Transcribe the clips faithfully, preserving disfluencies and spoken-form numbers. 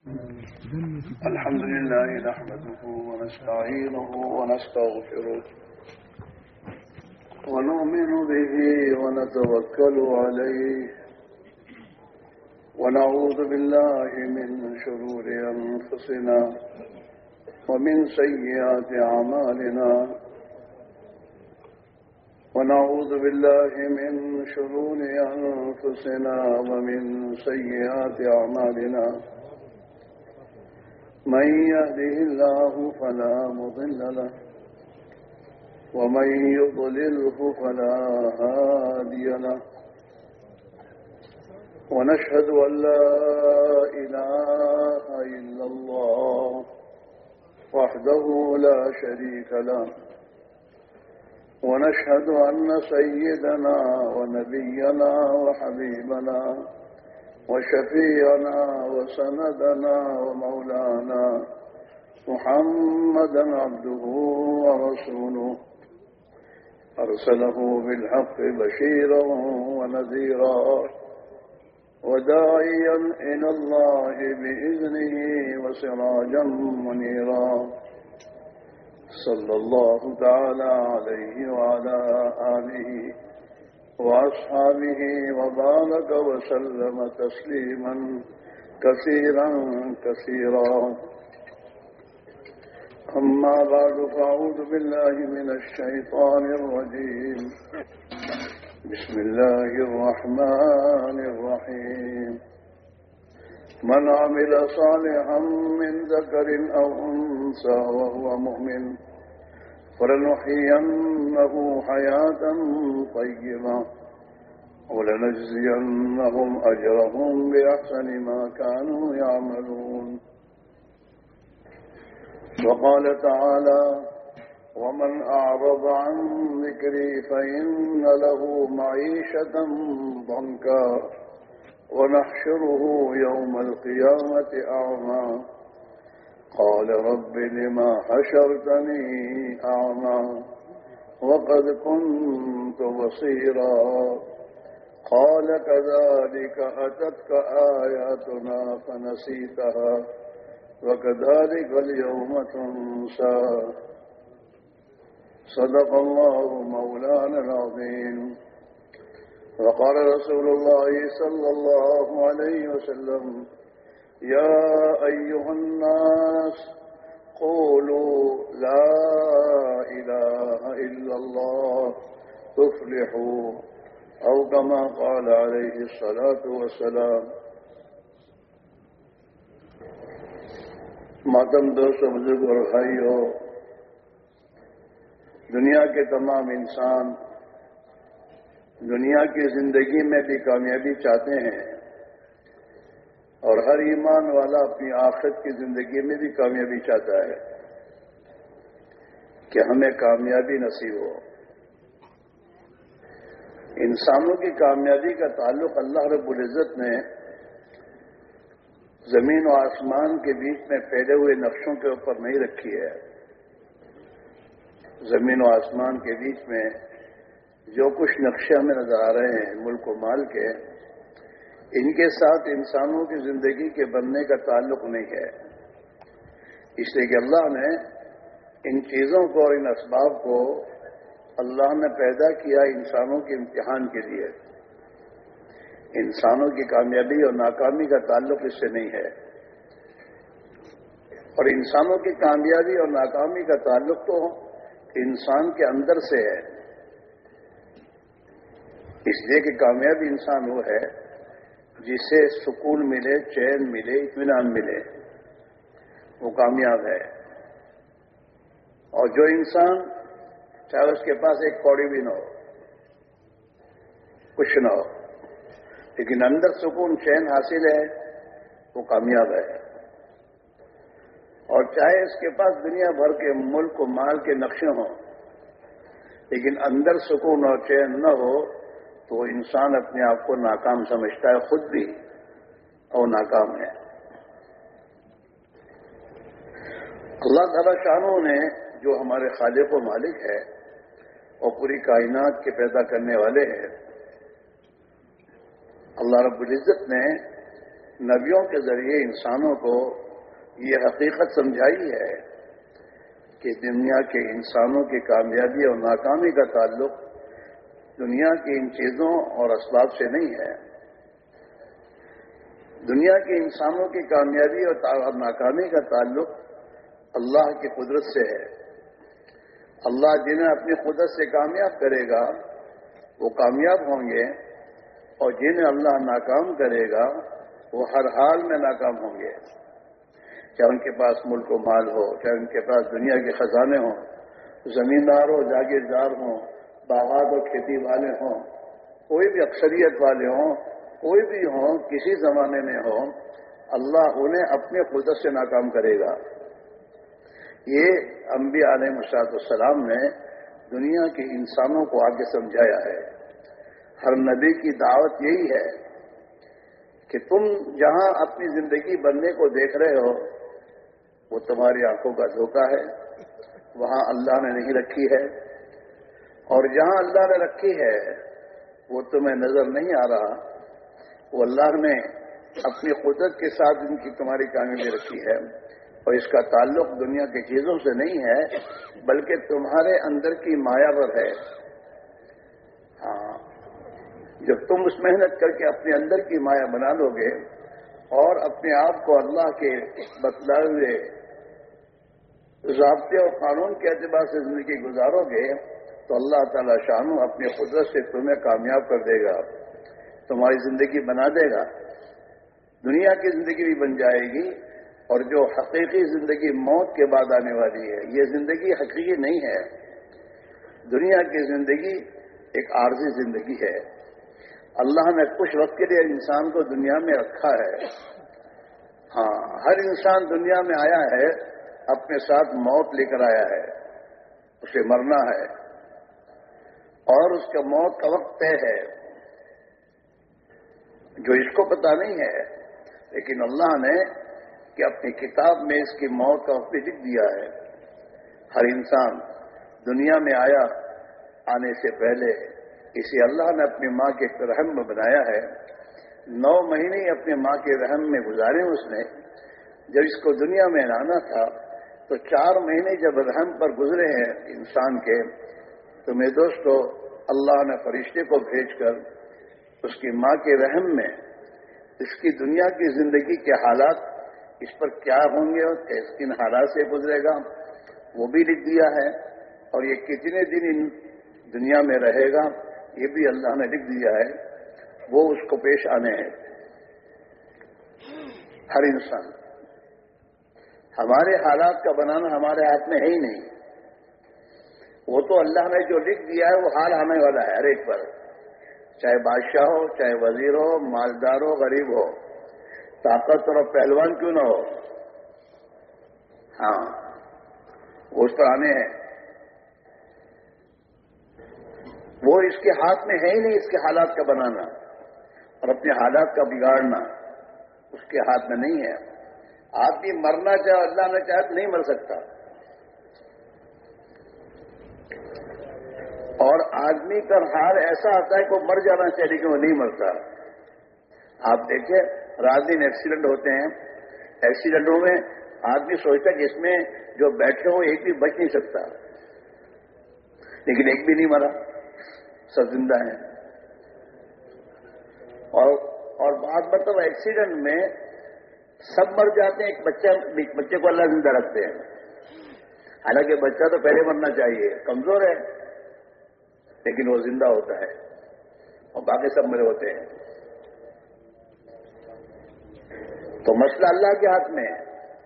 الحمد لله نحمده ونستعينه ونستغفره ونؤمن به ونتوكل عليه ونعوذ بالله من شرور أنفسنا ومن سيئات أعمالنا ونعوذ بالله من شرور أنفسنا ومن سيئات أعمالنا من يهده الله فلا مضل له ومن يضلله فلا هادي له ونشهد أن لا إله إلا الله وحده لا شريك له ونشهد أن سيدنا ونبينا وحبيبنا وشفيعنا وسندنا ومولانا محمدا عبده ورسوله أرسله بالحق بشيرا ونذيرا وداعيا إلى الله بإذنه وسراجا منيرا صلى الله تعالى عليه وعلى آله وأصحابه وبارك وسلم تسليما كثيرا كثيرا أما بعد فأعوذ بالله من الشيطان الرجيم بسم الله الرحمن الرحيم من عمل صالحا من ذكر أو أنثى وهو مؤمن فلنحيينه حياة طيبة ولنجزينهم أجرهم بأحسن ما كانوا يعملون وقال تعالى ومن أعرض عن ذكري فإن له معيشة ضنكا ونحشره يوم القيامة أعمى قال رب لما حشرتني أعمى وقد كنت بصيرا قال كذلك أتتك آياتنا فنسيتها وكذلك اليوم تنسى صدق الله مولانا العظيم وقال رسول الله صلى الله عليه وسلم يا أيها الناس قولوا لا إله إلا الله تفلحوا أو كما قال عليه الصلاة والسلام. ماتم دوستو بزرگ اور بھائیو، دنیا کے تمام انسان دنیا کی زندگی میں بھی کامیابی چاہتے ہیں اور ہر ایمان والا اپنی آخرت کی زندگی میں بھی کامیابی چاہتا ہے کہ ہمیں کامیابی نصیب ہو. انسانوں کی کامیابی کا تعلق اللہ رب العزت نے زمین و آسمان کے بیچ میں پھیلے ہوئے نقشوں کے اوپر نہیں رکھی ہے. زمین و آسمان کے بیچ میں جو کچھ نقشے ہمیں نظر آ رہے ہیں ملک و مال کے، ان کے ساتھ انسانوں کی زندگی کے بننے کا تعلق نہیں ہے. اس لیے کہ اللہ نے ان چیزوں کو اور ان اسباب کو اللہ نے پیدا کیا انسانوں کے امتحان کے لیے. انسانوں کی کامیابی اور ناکامی کا تعلق اس سے نہیں ہے، اور انسانوں کی کامیابی اور ناکامی کا تعلق تو انسان کے اندر سے ہے. اس لیے کہ کامیابی انسان وہ ہے جسے سکون ملے، چین ملے، اطمینان ملے، وہ کامیاب ہے. اور جو انسان چاہے اس کے پاس ایک کوڑی بھی نہ ہو، کچھ نہ ہو، لیکن اندر سکون چین حاصل ہے، وہ کامیاب ہے. اور چاہے اس کے پاس دنیا بھر کے ملک و مال کے نقشے ہوں، لیکن اندر سکون اور چین نہ ہو تو وہ انسان اپنے آپ کو ناکام سمجھتا ہے، خود بھی اور ناکام ہے. اللہ تعالیٰ شانوں نے جو ہمارے خالق و مالک ہے اور پوری کائنات کے پیدا کرنے والے ہیں، اللہ رب العزت نے نبیوں کے ذریعے انسانوں کو یہ حقیقت سمجھائی ہے کہ دنیا کے انسانوں کی کامیابی اور ناکامی کا تعلق دنیا کی ان چیزوں اور اسباب سے نہیں ہے. دنیا کے انسانوں کی کامیابی اور ناکامی کا تعلق اللہ کی قدرت سے ہے. اللہ جنہیں اپنی قدرت سے کامیاب کرے گا وہ کامیاب ہوں گے، اور جنہیں اللہ ناکام کرے گا وہ ہر حال میں ناکام ہوں گے. چاہے ان کے پاس ملک و مال ہو، چاہے ان کے پاس دنیا کے خزانے ہوں، زمیندار ہو، جاگیردار ہوں، باغات اور کھیتی والے ہوں، کوئی بھی اکثریت والے ہوں، کوئی بھی ہوں، کسی زمانے میں ہو، اللہ انہیں اپنے قدرت سے ناکام کرے گا. یہ انبیاء علیہ السلام نے دنیا کے انسانوں کو آگے سمجھایا ہے. ہر نبی کی دعوت یہی ہے کہ تم جہاں اپنی زندگی بننے کو دیکھ رہے ہو وہ تمہاری آنکھوں کا دھوکہ ہے، وہاں اللہ نے نہیں رکھی ہے، اور جہاں اللہ نے رکھی ہے وہ تمہیں نظر نہیں آ رہا، وہ اللہ نے اپنی قدرت کے ساتھ ان کی تمہاری کامیابی رکھی ہے. اور اس کا تعلق دنیا کی چیزوں سے نہیں ہے بلکہ تمہارے اندر کی مایا پر ہے. ہاں، جب تم اس محنت کر کے اپنے اندر کی مایا بنا لو گے اور اپنے آپ کو اللہ کے بتلائے ہوئے ضابطے اور قانون کے اعتبار سے زندگی گزارو گے تو اللہ تعالی شانو اپنی قدرت سے تمہیں کامیاب کر دے گا، تمہاری زندگی بنا دے گا. دنیا کی زندگی بھی بن جائے گی، اور جو حقیقی زندگی موت کے بعد آنے والی ہے یہ زندگی حقیقی نہیں ہے. دنیا کی زندگی ایک عارضی زندگی ہے. اللہ نے کچھ وقت کے لیے انسان کو دنیا میں رکھا ہے. ہاں، ہر انسان دنیا میں آیا ہے، اپنے ساتھ موت لے کر آیا ہے، اسے مرنا ہے اور اس کا موت کا وقت طے ہے جو اس کو پتا نہیں ہے، لیکن اللہ نے کہ اپنی کتاب میں اس کی موت کا وقت بھی لکھ دیا ہے. ہر انسان دنیا میں آیا، آنے سے پہلے اسے اللہ نے اپنی ماں کے رحم میں بنایا ہے. نو مہینے اپنے ماں کے رحم میں گزارے اس نے. جب اس کو دنیا میں لانا تھا تو چار مہینے جب رحم پر گزرے ہیں انسان کے، تو میرے دوستو اللہ نے فرشتے کو بھیج کر اس کی ماں کے رحم میں اس کی دنیا کی زندگی کے حالات اس پر کیا ہوں گے اور کن حالات سے گزرے گا وہ بھی لکھ دیا ہے، اور یہ کتنے دن ان دنیا میں رہے گا یہ بھی اللہ نے لکھ دیا ہے. وہ اس کو پیش آنے ہیں. ہر انسان، ہمارے حالات کا بنانا ہمارے ہاتھ میں ہے ہی نہیں. وہ تو اللہ نے جو لکھ دیا ہے وہ حال آنے والا ہے ہر ایک پر، چاہے بادشاہ ہو، چاہے وزیر ہو، مالدار ہو، غریب ہو، طاقتور اور پہلوان کیوں نہ ہو. ہاں، وہ اس پر آنے ہیں. وہ اس کے ہاتھ میں ہے ہی نہیں اس کے حالات کا بنانا اور اپنے حالات کا بگاڑنا اس کے ہاتھ میں نہیں ہے. آدمی مرنا چاہے اللہ نے چاہے تو نہیں مر سکتا، اور آدمی کا حال ایسا آتا ہے کہ وہ مر جانا چاہیے لیکن وہ نہیں مرتا. آپ دیکھیں رات دن ایکسیڈنٹ ہوتے ہیں، ایکسیڈنٹوں میں آدمی سوچتا ہے کہ اس میں جو بیٹھے ہو ایک بھی بچ نہیں سکتا، لیکن ایک بھی نہیں مرا، سب زندہ ہیں. اور اور بعض مرتبہ ایکسیڈنٹ میں سب مر جاتے ہیں، ایک بچہ بچے کو اللہ زندہ رکھتے ہیں. حالانکہ بچہ تو پہلے مرنا چاہیے، کمزور ہے، لیکن وہ زندہ ہوتا ہے اور باقی سب مرے ہوتے ہیں. تو مسئلہ اللہ کے ہاتھ میں ہے.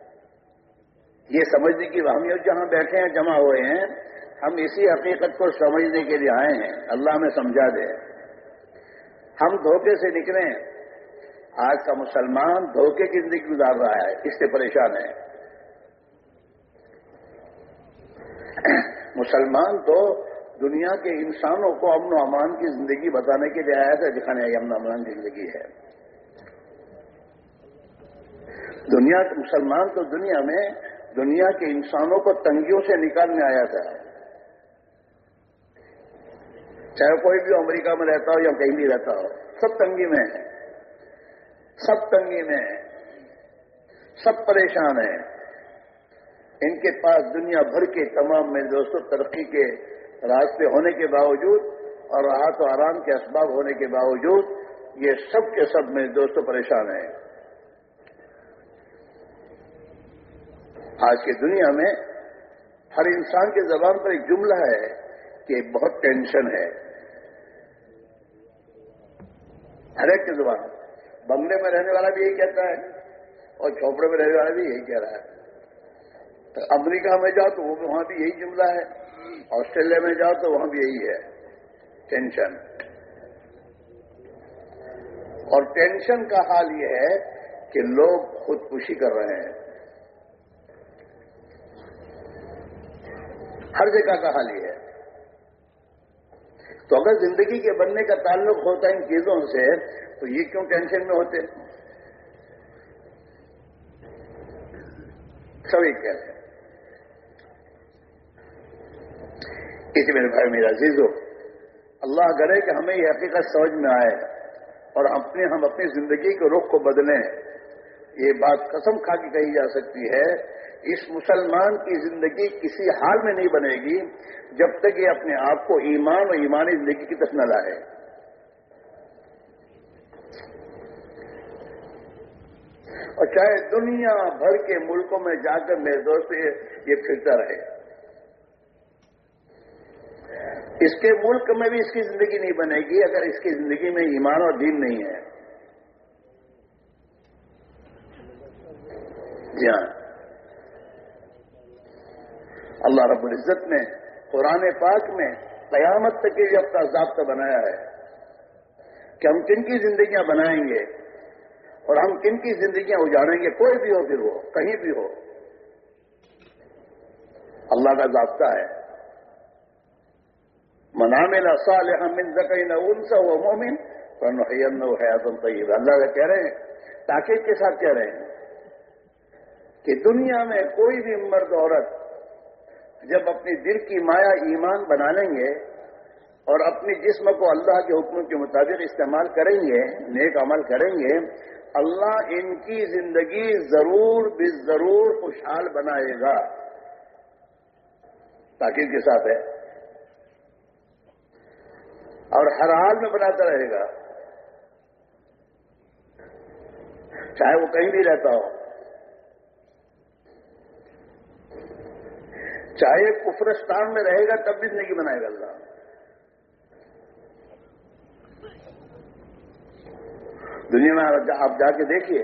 یہ سمجھنے کی ہم جہاں بیٹھے ہیں جمع ہوئے ہیں، ہم اسی حقیقت کو سمجھنے کے لیے آئے ہیں. اللہ ہمیں سمجھا دے. ہم دھوکے سے نکلے. آج کا مسلمان دھوکے کی زندگی گزار رہا ہے، اس سے پریشان ہے. مسلمان تو دنیا کے انسانوں کو امن و امان کی زندگی بتانے کے لیے آیا تھا، دکھانے امن و امان کی زندگی ہے. دنیا کے مسلمان تو دنیا میں دنیا کے انسانوں کو تنگیوں سے نکالنے آیا تھا. چاہے کوئی بھی امریکہ میں رہتا ہو یا کہیں بھی رہتا ہو، سب تنگی میں ہے. سب تنگی میں ہیں، سب پریشان ہیں. ان کے پاس دنیا بھر کے تمام میرے دوستوں ترقی کے راستے ہونے کے باوجود اور راحت و آرام کے اسباب ہونے کے باوجود یہ سب کے سب میرے دوستوں پریشان ہیں. آج کی دنیا میں ہر انسان کی زبان پر ایک جملہ ہے کہ بہت ٹینشن ہے. ہر ایک کی زبان، بنگلے میں رہنے والا بھی یہی کہتا ہے اور جھوپڑے میں رہنے والا بھی یہی کہہ رہا ہے. تو امریکہ میں جاؤ تو وہ وہاں بھی یہی جملہ ہے، آسٹریلیا میں جاؤ تو وہاں بھی یہی ہے، ٹینشن. اور ٹینشن کا حال یہ ہے کہ لوگ خودکشی کر رہے ہیں. ہر جگہ کا حال یہ ہے. تو اگر زندگی کے بننے کا تعلق ہوتا ہے ان چیزوں سے تو یہ کیوں ٹینشن میں ہوتے؟ سبھی کہتے ہیں. اسی میرے بھائی میرا عزیزو، اللہ کرے کہ ہمیں یہ حقیقت سمجھ میں آئے اور اپنے ہم اپنی زندگی کے رخ کو بدلیں. یہ بات قسم کھا کے کہی جا سکتی ہے، اس مسلمان کی زندگی کسی حال میں نہیں بنے گی جب تک یہ اپنے آپ کو ایمان اور ایمانی زندگی کی طرف نہ لائے. اور چاہے دنیا بھر کے ملکوں میں جا کر میرے دوست یہ پھرتا رہے، اس کے ملک میں بھی اس کی زندگی نہیں بنے گی اگر اس کی زندگی میں ایمان اور دین نہیں ہے. جی ہاں، اللہ رب العزت نے قرآن پاک میں قیامت تک یہ اپنا ضابطہ بنایا ہے کہ ہم کن کی زندگیاں بنائیں گے اور ہم کن کی زندگیاں اجاڑیں گے. کوئی بھی ہو، پھر وہ کہیں بھی ہو، اللہ کا ضابطہ ہے. من عمل صالحا من ذکر او انثى وهو مؤمن فلنحيينه حیاة طیبہ. اللہ کا کہہ رہے ہیں، تاکید کے ساتھ کہہ رہے ہیں کہ دنیا میں کوئی بھی مرد عورت جب اپنی دل کی مایا ایمان بنا لیں گے اور اپنی جسم کو اللہ کے حکم کے مطابق استعمال کریں گے، نیک عمل کریں گے، اللہ ان کی زندگی ضرور بے ضرور خوشحال بنائے گا. تاکید کے ساتھ ہے اور ہر حال میں بناتا رہے گا، چاہے وہ کہیں بھی رہتا ہو، چاہے کفرستان میں رہے گا تب بھی زندگی بنائے گا اللہ. دنیا میں آپ جا کے دیکھیے،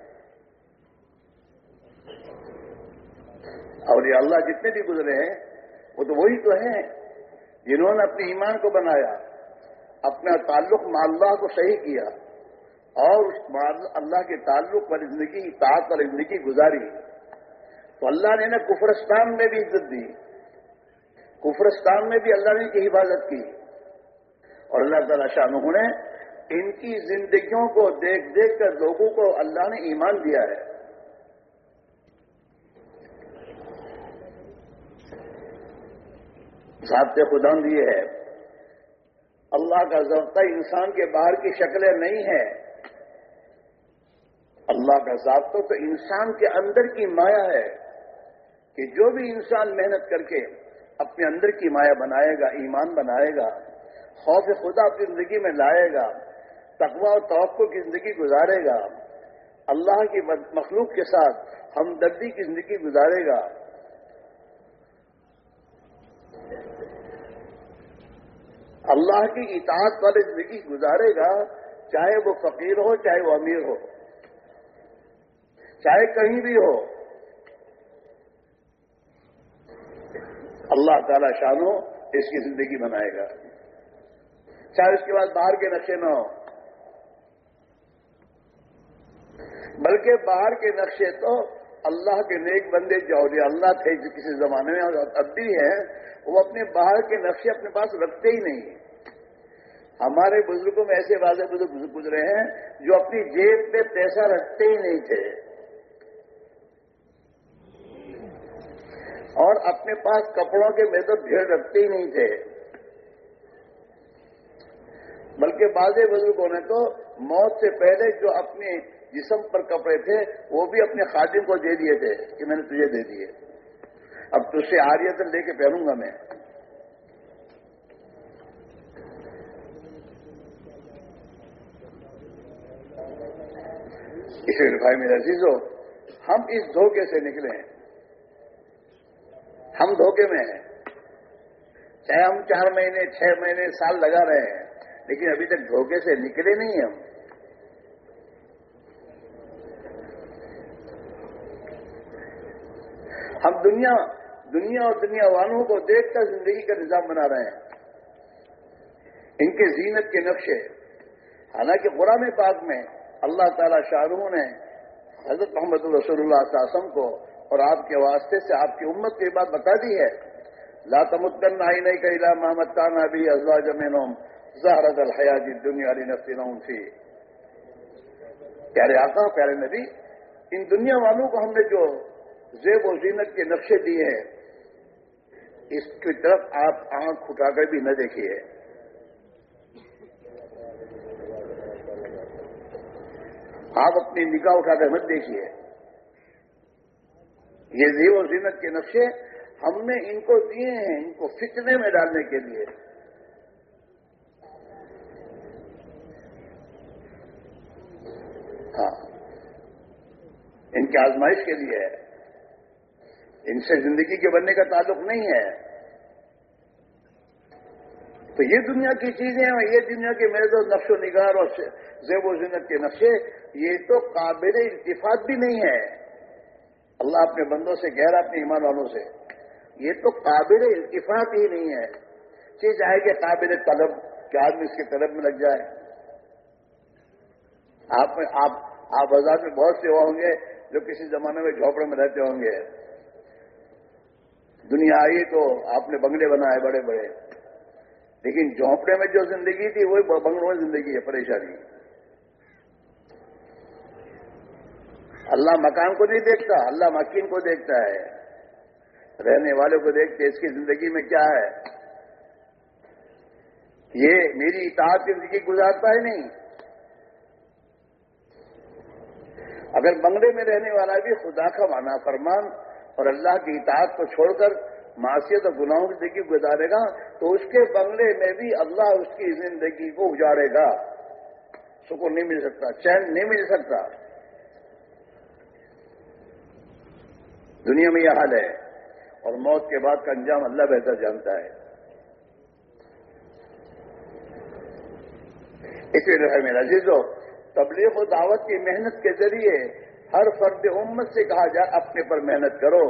اور یہ اللہ جتنے بھی گزرے ہیں وہ تو وہی تو ہیں جنہوں نے اپنے ایمان کو بنایا، اپنا تعلق مع اللہ کو صحیح کیا اور اس اللہ کے تعلق پر زندگی، اطاعت پر زندگی گزاری. تو اللہ نے نا کفرستان میں بھی عزت دی، کفرستان میں بھی اللہ نے ان کی حفاظت کی. اور اللہ تعالیٰ شانہ نے ان کی زندگیوں کو دیکھ دیکھ کر لوگوں کو اللہ نے ایمان دیا ہے. ضابطے خدا دیے ہے. اللہ کا ضابطہ انسان کے باہر کی شکلیں نہیں ہے، اللہ کا ضابطہ تو انسان کے اندر کی مایا ہے کہ جو بھی انسان محنت کر کے اپنے اندر کی مایا بنائے گا، ایمان بنائے گا، خوف خدا اپنی زندگی میں لائے گا، تقوی اور توقع کی زندگی گزارے گا، اللہ کی مخلوق کے ساتھ ہمدردی کی زندگی گزارے گا، اللہ کی اطاعت والی زندگی گزارے گا، چاہے وہ فقیر ہو، چاہے وہ امیر ہو، چاہے کہیں بھی ہو، اللہ تعالی شانو اس کی زندگی بنائے گا. چاہے اس کے بعد باہر کے نقشے نہ ہو، بلکہ باہر کے نقشے تو اللہ کے نیک بندے جو اولیاء اللہ تھے جو کسی زمانے میں اور اب بھی ہیں، وہ اپنے باہر کے نقشے اپنے پاس رکھتے ہی نہیں. ہمارے بزرگوں میں ایسے واضح بزرگ گزرے ہیں جو اپنی جیب میں پیسہ رکھتے ہی نہیں تھے اور اپنے پاس کپڑوں کے میں تو بھیڑ رکھتے ہی نہیں تھے، بلکہ بعض بزرگوں نے تو موت سے پہلے جو اپنے جسم پر کپڑے تھے وہ بھی اپنے خادم کو دے دیے تھے کہ میں نے تجھے دے دیے، اب تجھ سے عاریت لے کے پہنوں گا میں۔ اس لیے بھائی میرے عزیزو، ہم اس دھوکے سے نکلے ہیں، ہم دھوکے میں ہیں، چاہے ہم چار مہینے چھ مہینے سال لگا رہے ہیں، لیکن ابھی تک دھوکے سے نکلے نہیں ہم۔ ہم دنیا دنیا اور دنیا والوں کو دیکھ کر زندگی کا نظام بنا رہے ہیں، ان کے زینت کے نقشے۔ حالانکہ قرآن پاک میں اللہ تعالیٰ شاہ نے حضرت محمد رسول اللہ صلی اللہ علیہ وسلم کو اور آپ کے واسطے سے آپ کی امت کی بات بتا دی ہے، لا تمدن عینیک الی ما متعنا به ازواجا منهم زہرۃ الحیاۃ الدنیا لنفتنہم فیہ۔ پیارے آقا، پیارے نبی، ان دنیا والوں کو ہم نے جو زیب و زینت کے نقشے دیے ہیں، اس کی طرف آپ آنکھ اٹھا کر بھی نہ دیکھیے۔ آپ اپنی نگاہ اٹھا کر مت دیکھیے۔ یہ زیب و زینت کے نقشے ہم نے ان کو دیے ہیں ان کو فتنے میں ڈالنے کے لیے۔ ہاں، ان کی آزمائش کے لیے ہے، ان سے زندگی کے بننے کا تعلق نہیں ہے۔ تو یہ دنیا کی چیزیں اور یہ دنیا کے میرے دوست نقش و نگار اور زیب و زینت کے نقشے، یہ تو قابل التفات بھی نہیں ہے۔ اللہ اپنے بندوں سے کہہ رہا، اپنے ایمان والوں سے، یہ تو قابل التفات ہی نہیں ہے۔ چیز آئے کہ قابل طلب، کہ آدمی اس کے طلب میں لگ جائے۔ آپ آپ آپ بازار میں بہت سے وہ ہوں گے جو کسی زمانے میں جھوپڑے میں رہتے ہوں گے، دنیا آئی تو آپ نے بنگلے بنائے بڑے بڑے، لیکن جھونپڑے میں جو زندگی تھی وہی بنگلوں میں زندگی ہے، پریشانی۔ اللہ مکان کو نہیں دیکھتا، اللہ مکین کو دیکھتا ہے، رہنے والوں کو دیکھتے اس کی زندگی میں کیا ہے۔ یہ میری اطاعت کی زندگی گزارتا ہے نہیں۔ اگر بنگلے میں رہنے والا بھی خدا کا نافرمان اور اللہ کی اطاعت کو چھوڑ کر معصیت اور گناہوں کی زندگی گزارے گا تو اس کے بنگلے میں بھی اللہ اس کی زندگی کو اجاڑے گا، سکون نہیں مل سکتا، چین نہیں مل سکتا۔ دنیا میں یہ حال ہے، اور موت کے بعد کا انجام اللہ بہتر جانتا ہے۔ اس لیے میرا عزیزو، تبلیغ و دعوت کی محنت کے ذریعے ہر فرد امت سے کہا جائے اپنے پر محنت کرو،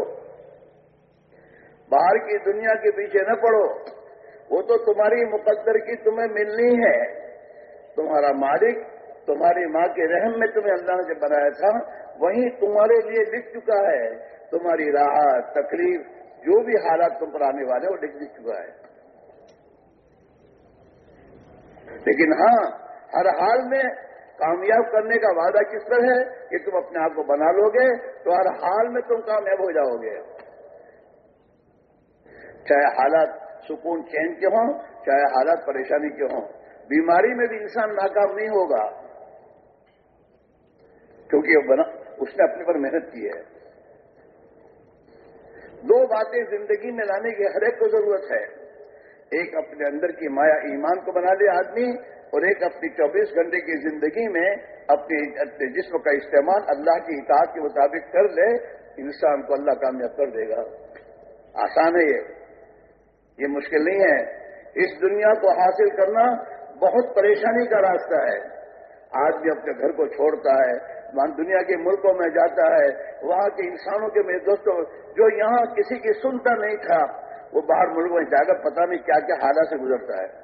باہر کی دنیا کے پیچھے نہ پڑو، وہ تو تمہاری مقدر کی تمہیں ملنی ہے۔ تمہارا مالک تمہاری ماں کے رحم میں تمہیں اللہ نے بنایا تھا، وہیں تمہارے لیے لکھ چکا ہے، تمہاری راحت تکلیف جو بھی حالات تم پر آنے والے وہ لکھ لکھ چکا ہے۔ لیکن ہاں، ہر حال میں کامیاب کرنے کا وعدہ کس پر ہے کہ تم اپنے آپ کو بنا لو گے تو ہر حال میں تم کامیاب ہو جاؤ گے، چاہے حالات سکون چین کے ہوں، چاہے حالات پریشانی کے ہوں۔ بیماری میں بھی انسان ناکام نہیں ہوگا، کیونکہ وہ بنا اس نے اپنے پر محنت کی ہے۔ دو باتیں زندگی میں لانے کی ہر ایک کو ضرورت ہے، ایک اپنے اندر کی مایا ایمان کو بنا لے آدمی، اور ایک اپنی چوبیس گھنٹے کی زندگی میں اپنے اپنے جسم کا استعمال اللہ کی اطاعت کے مطابق کر لے، انسان کو اللہ کامیاب کر دے گا۔ آسان ہے یہ یہ مشکل نہیں ہے۔ اس دنیا کو حاصل کرنا بہت پریشانی کا راستہ ہے۔ آدمی اپنے گھر کو چھوڑتا ہے، وہاں دنیا کے ملکوں میں جاتا ہے، وہاں کے انسانوں کے میرے دوستوں جو یہاں کسی کی سنتا نہیں تھا، وہ باہر ملکوں میں جا کر پتہ نہیں کیا کیا حالات سے گزرتا ہے۔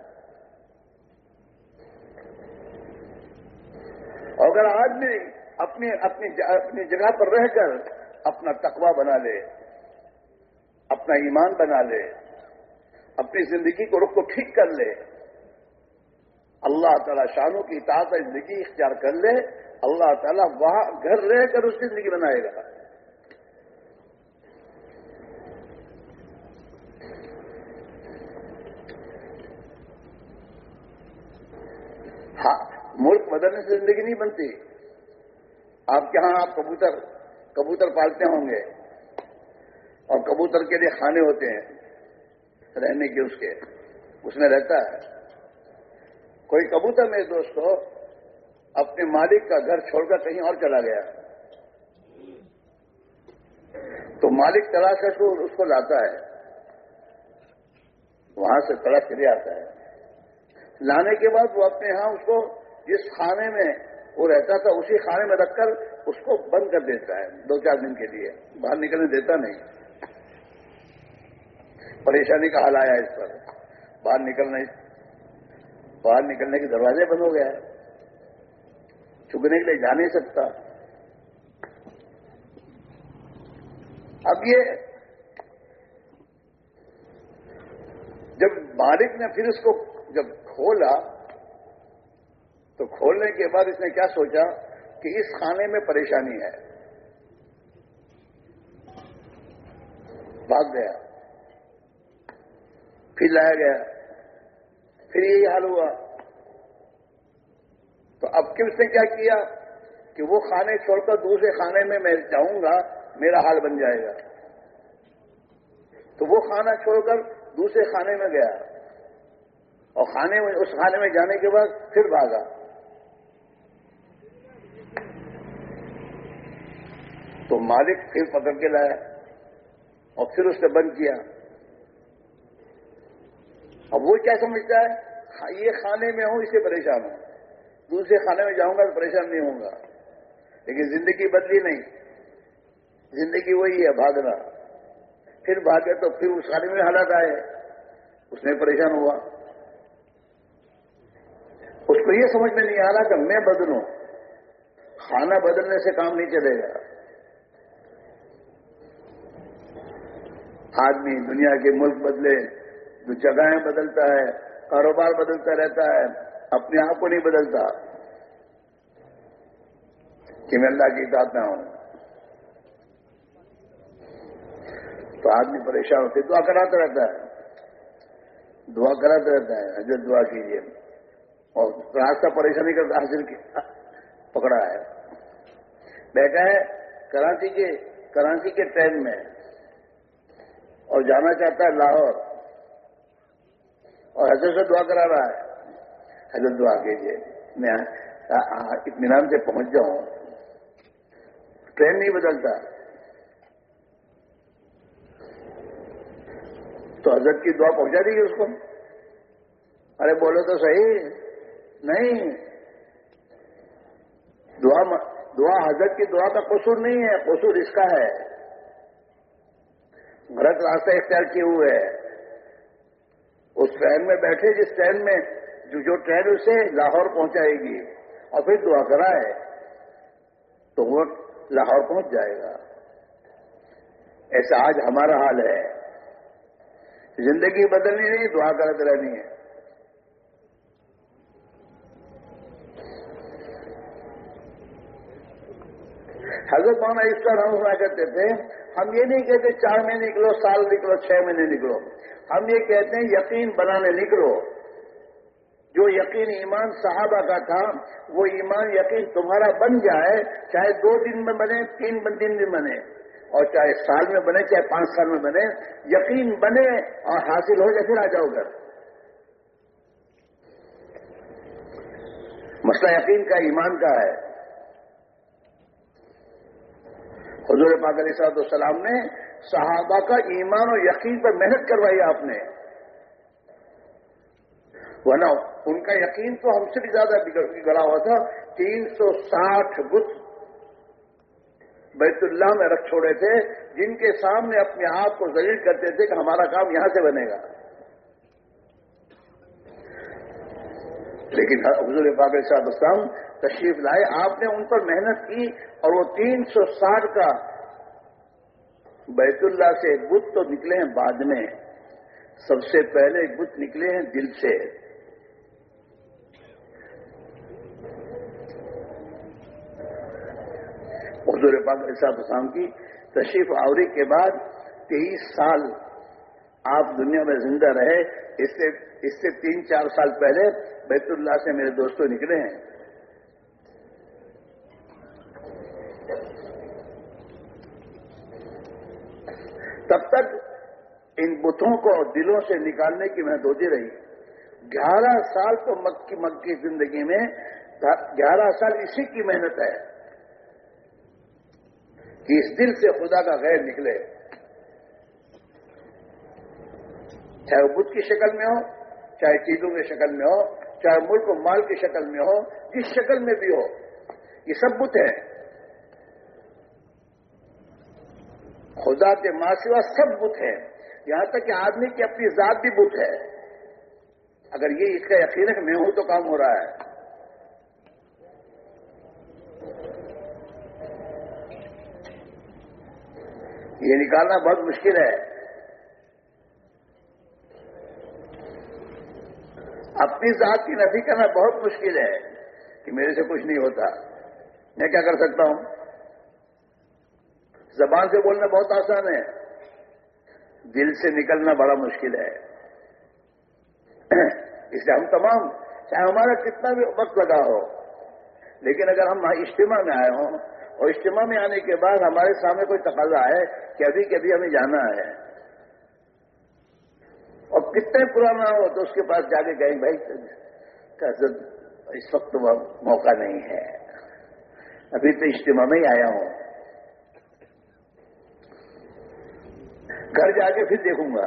اور اگر آدمی اپنی اپنی اپنی جگہ پر رہ کر اپنا تقوی بنا لے، اپنا ایمان بنا لے، اپنی زندگی کو رخ کو ٹھیک کر لے، اللہ تعالیٰ شانوں کی اطاعت زندگی اختیار کر لے، اللہ تعالیٰ وہاں گھر رہ کر اس کی زندگی بنائے گا۔ ہاں، ملک بدلنے سے زندگی نہیں بنتی، آپ کے ہاں آپ کبوتر کبوتر پالتے ہوں گے اور کبوتر کے لیے کھانے ہوتے ہیں رہنے کے، اس کے اس میں رہتا ہے. کوئی کبوتر میرے دوستو اپنے مالک کا گھر چھوڑ کر کہیں اور چلا گیا تو مالک تلاش کر کے اس کو لاتا ہے، وہاں سے تلاش کے لیے آتا ہے. لانے کے بعد وہ اپنے ہاں اس کو جس کھانے میں وہ رہتا تھا اسی کھانے میں رکھ کر اس کو بند کر دیتا ہے دو چار دن کے لیے، باہر نکلنے دیتا نہیں. پریشانی کا حال آیا اس پر، باہر نکلنے باہر نکلنے کے دروازے بند ہو گیا ہے، چگنے کے لیے جا نہیں سکتا. اب یہ جب مالک نے پھر اس کو جب کھولا تو کھولنے کے بعد اس نے کیا سوچا کہ اس کھانے میں پریشانی ہے، بھاگ گیا. پھر لایا گیا، پھر یہی حال ہوا. تو اب کہ اس نے کیا کیا کہ وہ کھانے چھوڑ کر دوسرے کھانے میں میں جاؤں گا میرا حال بن جائے گا. تو وہ کھانا چھوڑ کر دوسرے کھانے میں گیا اور کھانے میں اس کھانے میں جانے کے بعد پھر بھاگا. تو مالک پھر پکڑ کے لایا اور پھر اس نے بند کیا. اب وہ کیا سمجھتا ہے یہ کھانے میں ہوں اس سے پریشان ہوں، دوسرے کھانے میں جاؤں گا تو پریشان نہیں ہوں گا. لیکن زندگی بدلی نہیں، زندگی وہی ہے بھاگنا. پھر بھاگے تو پھر اس کھانے میں حالات آئے، اس میں پریشان ہوا. اس کو یہ سمجھ میں نہیں آ رہا کہ میں بدلوں، کھانا بدلنے سے کام نہیں چلے گا. آدمی دنیا کے ملک بدلے، جو جگہیں بدلتا ہے، کاروبار بدلتا رہتا ہے، اپنے آپ کو نہیں بدلتا کہ میں اللہ کی اطاعت میں ہوں. تو آدمی پریشان ہوتے دعا کراتا رہتا ہے، دعا کراتا رہتا ہے حضرت دعا کیجیے، اور راستہ پریشانی کا حاصل پکڑا ہے. بیٹھا ہے کراچی کے کراچی کے ٹرین میں اور جانا چاہتا ہے لاہور، اور حضرت سے دعا کرا رہا ہے حضرت دعا کیجیے میں اطمینان سے پہنچ جاؤں. ٹرین نہیں بدلتا تو حضرت کی دعا پہنچا دی گئی اس کو. ارے بولو تو صحیح، نہیں، دعا دعا حضرت کی دعا کا قصور نہیں ہے، قصور اس کا ہے غلط راستہ اختیار کیے ہوئے ہے. اس ٹرین میں بیٹھے جس ٹرین میں جو جو ٹرین اسے لاہور پہنچائے گی اور پھر دعا کرائے تو وہ لاہور پہنچ جائے گا. ایسا آج ہمارا حال ہے، زندگی بدلنی نہیں، دعا کرتے رہنی ہے. حضرت مولانا اس طرح ہم ہوا کرتے تھے، ہم یہ نہیں کہتے چار مہینے نکلو، سال نکلو، چھ مہینے نکلو، ہم یہ کہتے ہیں یقین بنانے نکلو. جو یقین ایمان صحابہ کا تھا وہ ایمان یقین تمہارا بن جائے، چاہے دو دن میں بنے، تین دن میں بنے، اور چاہے سال میں بنے، چاہے پانچ سال میں بنے، یقین بنے اور حاصل ہو جائے پھر آ جاؤ گھر. مسئلہ یقین کا، ایمان کا ہے. حضور پاک علیہ الصلوۃ والسلام نے صحابہ کا ایمان اور یقین پر محنت کروائی آپ نے، ورنہ ان کا یقین تو ہم سے بھی زیادہ بگڑا ہوا تھا. تین سو ساٹھ بت بیت اللہ میں رکھ چھوڑے تھے جن کے سامنے اپنے آپ کو ذلیل کرتے تھے کہ ہمارا کام یہاں سے بنے گا. لیکن حضور پاک علیہ الصلوۃ والسلام تشریف لائے، آپ نے ان پر محنت کی اور وہ تین سو ساٹھ کا بیت اللہ سے بت تو نکلے ہیں بعد میں، سب سے پہلے بت نکلے ہیں دل سے. حضور پاک علیہ الصلوۃ والسلام کی تشریف آوری کے بعد تیئیس سال آپ دنیا میں زندہ رہے. اس سے اس سے تین چار سال پہلے بیت اللہ سے میرے دوستوں نکلے ہیں. تب تک ان بتوں کو دلوں سے نکالنے کی محنت ہوتی رہی. گیارہ سال تو مکی مکی زندگی میں گیارہ سال اسی کی محنت ہے کہ اس دل سے خدا کا غیر نکلے، چاہے وہ بت کی شکل میں ہو، چاہے چیزوں کی شکل میں ہو، چاہے ملک و مال کی شکل میں ہو، جس شکل میں بھی ہو، یہ سب بت ہیں. خدا کے ماں سوا سب بت ہیں، یہاں تک کہ آدمی کی اپنی ذات بھی بت ہے. اگر یہ اس کا یقین ہے کہ میں ہوں تو کام ہو رہا ہے. یہ نکالنا بہت مشکل ہے. اپنی ذات کی نفی کرنا بہت مشکل ہے کہ میرے سے کچھ نہیں ہوتا، میں کیا کر سکتا ہوں. زبان سے بولنا بہت آسان ہے، دل سے نکلنا بڑا مشکل ہے. اس لیے ہم تمام، چاہے ہمارا کتنا بھی وقت لگا ہو، لیکن اگر ہم اجتماع میں آئے ہوں اور اجتماع میں آنے کے بعد ہمارے سامنے کوئی تقاضا ہے کہ ابھی کبھی ہمیں جانا ہے، اور کتنے پرانا ہو تو اس کے پاس جا کے کہیں بھائی اس وقت موقع نہیں ہے، ابھی تو اجتماع میں ہی آیا ہوں، گھر جا کے پھر دیکھوں گا.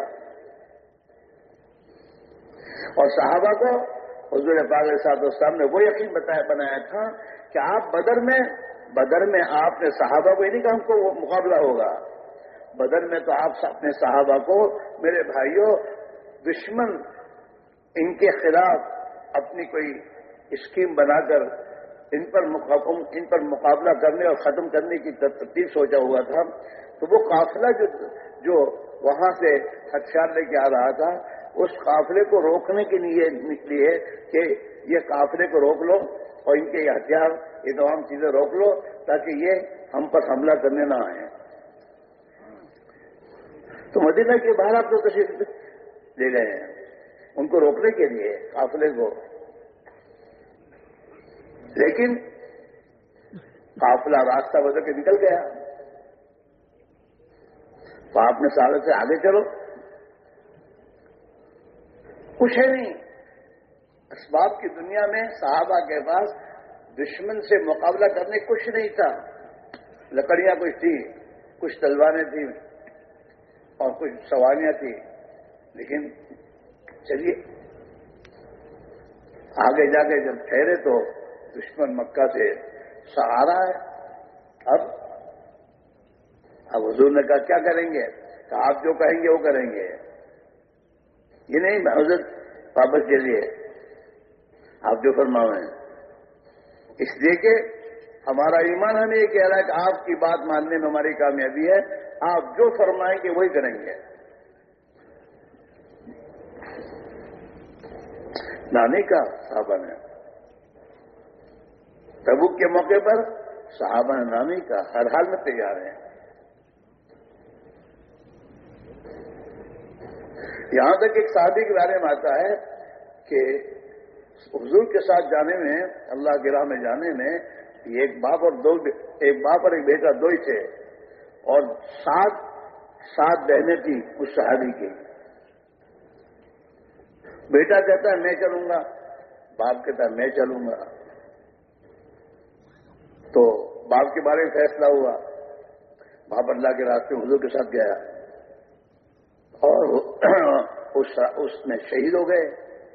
اور صحابہ کو حضور پاک علیہ الصلوۃ والسلام نے وہ یقین بتایا بنایا تھا کہ آپ بدر میں بدر میں آپ نے صحابہ کو یہ نہیں کہا ہم کو وہ مقابلہ ہوگا. بدر میں تو آپ اپنے صحابہ کو، میرے بھائیوں، دشمن ان کے خلاف اپنی کوئی اسکیم بنا کر ان پر ان پر مقابلہ کرنے اور ختم کرنے کی ترتیب سوچا ہوا تھا. تو وہ قافلہ جو جو وہاں سے ہتھیار لے کے آ رہا تھا، اس قافلے کو روکنے کے لیے نکلی ہے کہ یہ قافلے کو روک لو اور ان کے یہ ہتھیار، یہ تمام چیزیں روک لو تاکہ یہ ہم پر حملہ کرنے نہ آئیں. تو مدینہ کے باہر آپ تو تشریف لے گئے ہیں ان کو روکنے کے لیے، قافلے کو. لیکن قافلہ راستہ بدل کے نکل گیا. تو آپ نے سارے سے آگے چلو، کچھ ہے نہیں. اسباب کی دنیا میں صحابہ کے پاس دشمن سے مقابلہ کرنے کچھ نہیں تھا. لکڑیاں کچھ تھی، کچھ تلواریں تھیں اور کچھ سواریاں تھیں. لیکن چلیے آگے جا کے جب ٹھہرے تو دشمن مکہ سے سہارا ہے. اب اب حضور نے کہا کیا کریں گے؟ کہ آپ جو کہیں گے وہ کریں گے. یہ نہیں حضرت واپس چلیے، آپ جو فرمائیں. اس لیے کہ ہمارا ایمان ہمیں یہ کہہ رہا ہے کہ آپ کی بات ماننے میں ہماری کامیابی ہے، آپ جو فرمائیں گے وہی کریں گے. نانی کا صحابہ نے تبوک کے موقع پر صحابہ نے نانی کا ہر حال میں تیار ہیں. یہاں تک ایک صحابی کے بارے میں آتا ہے کہ حضور کے ساتھ جانے میں، اللہ کی راہ میں جانے میں، ایک باپ اور دو ایک باپ اور ایک بیٹا دو ہی تھے، اور سات سات بہنیں تھیں اس صحابی کی. بیٹا کہتا ہے میں چلوں گا، باپ کہتا ہے میں چلوں گا. تو باپ کے بارے میں فیصلہ ہوا. باپ اللہ کے راستے حضور کے ساتھ گیا اور اس, اس میں شہید ہو گئے.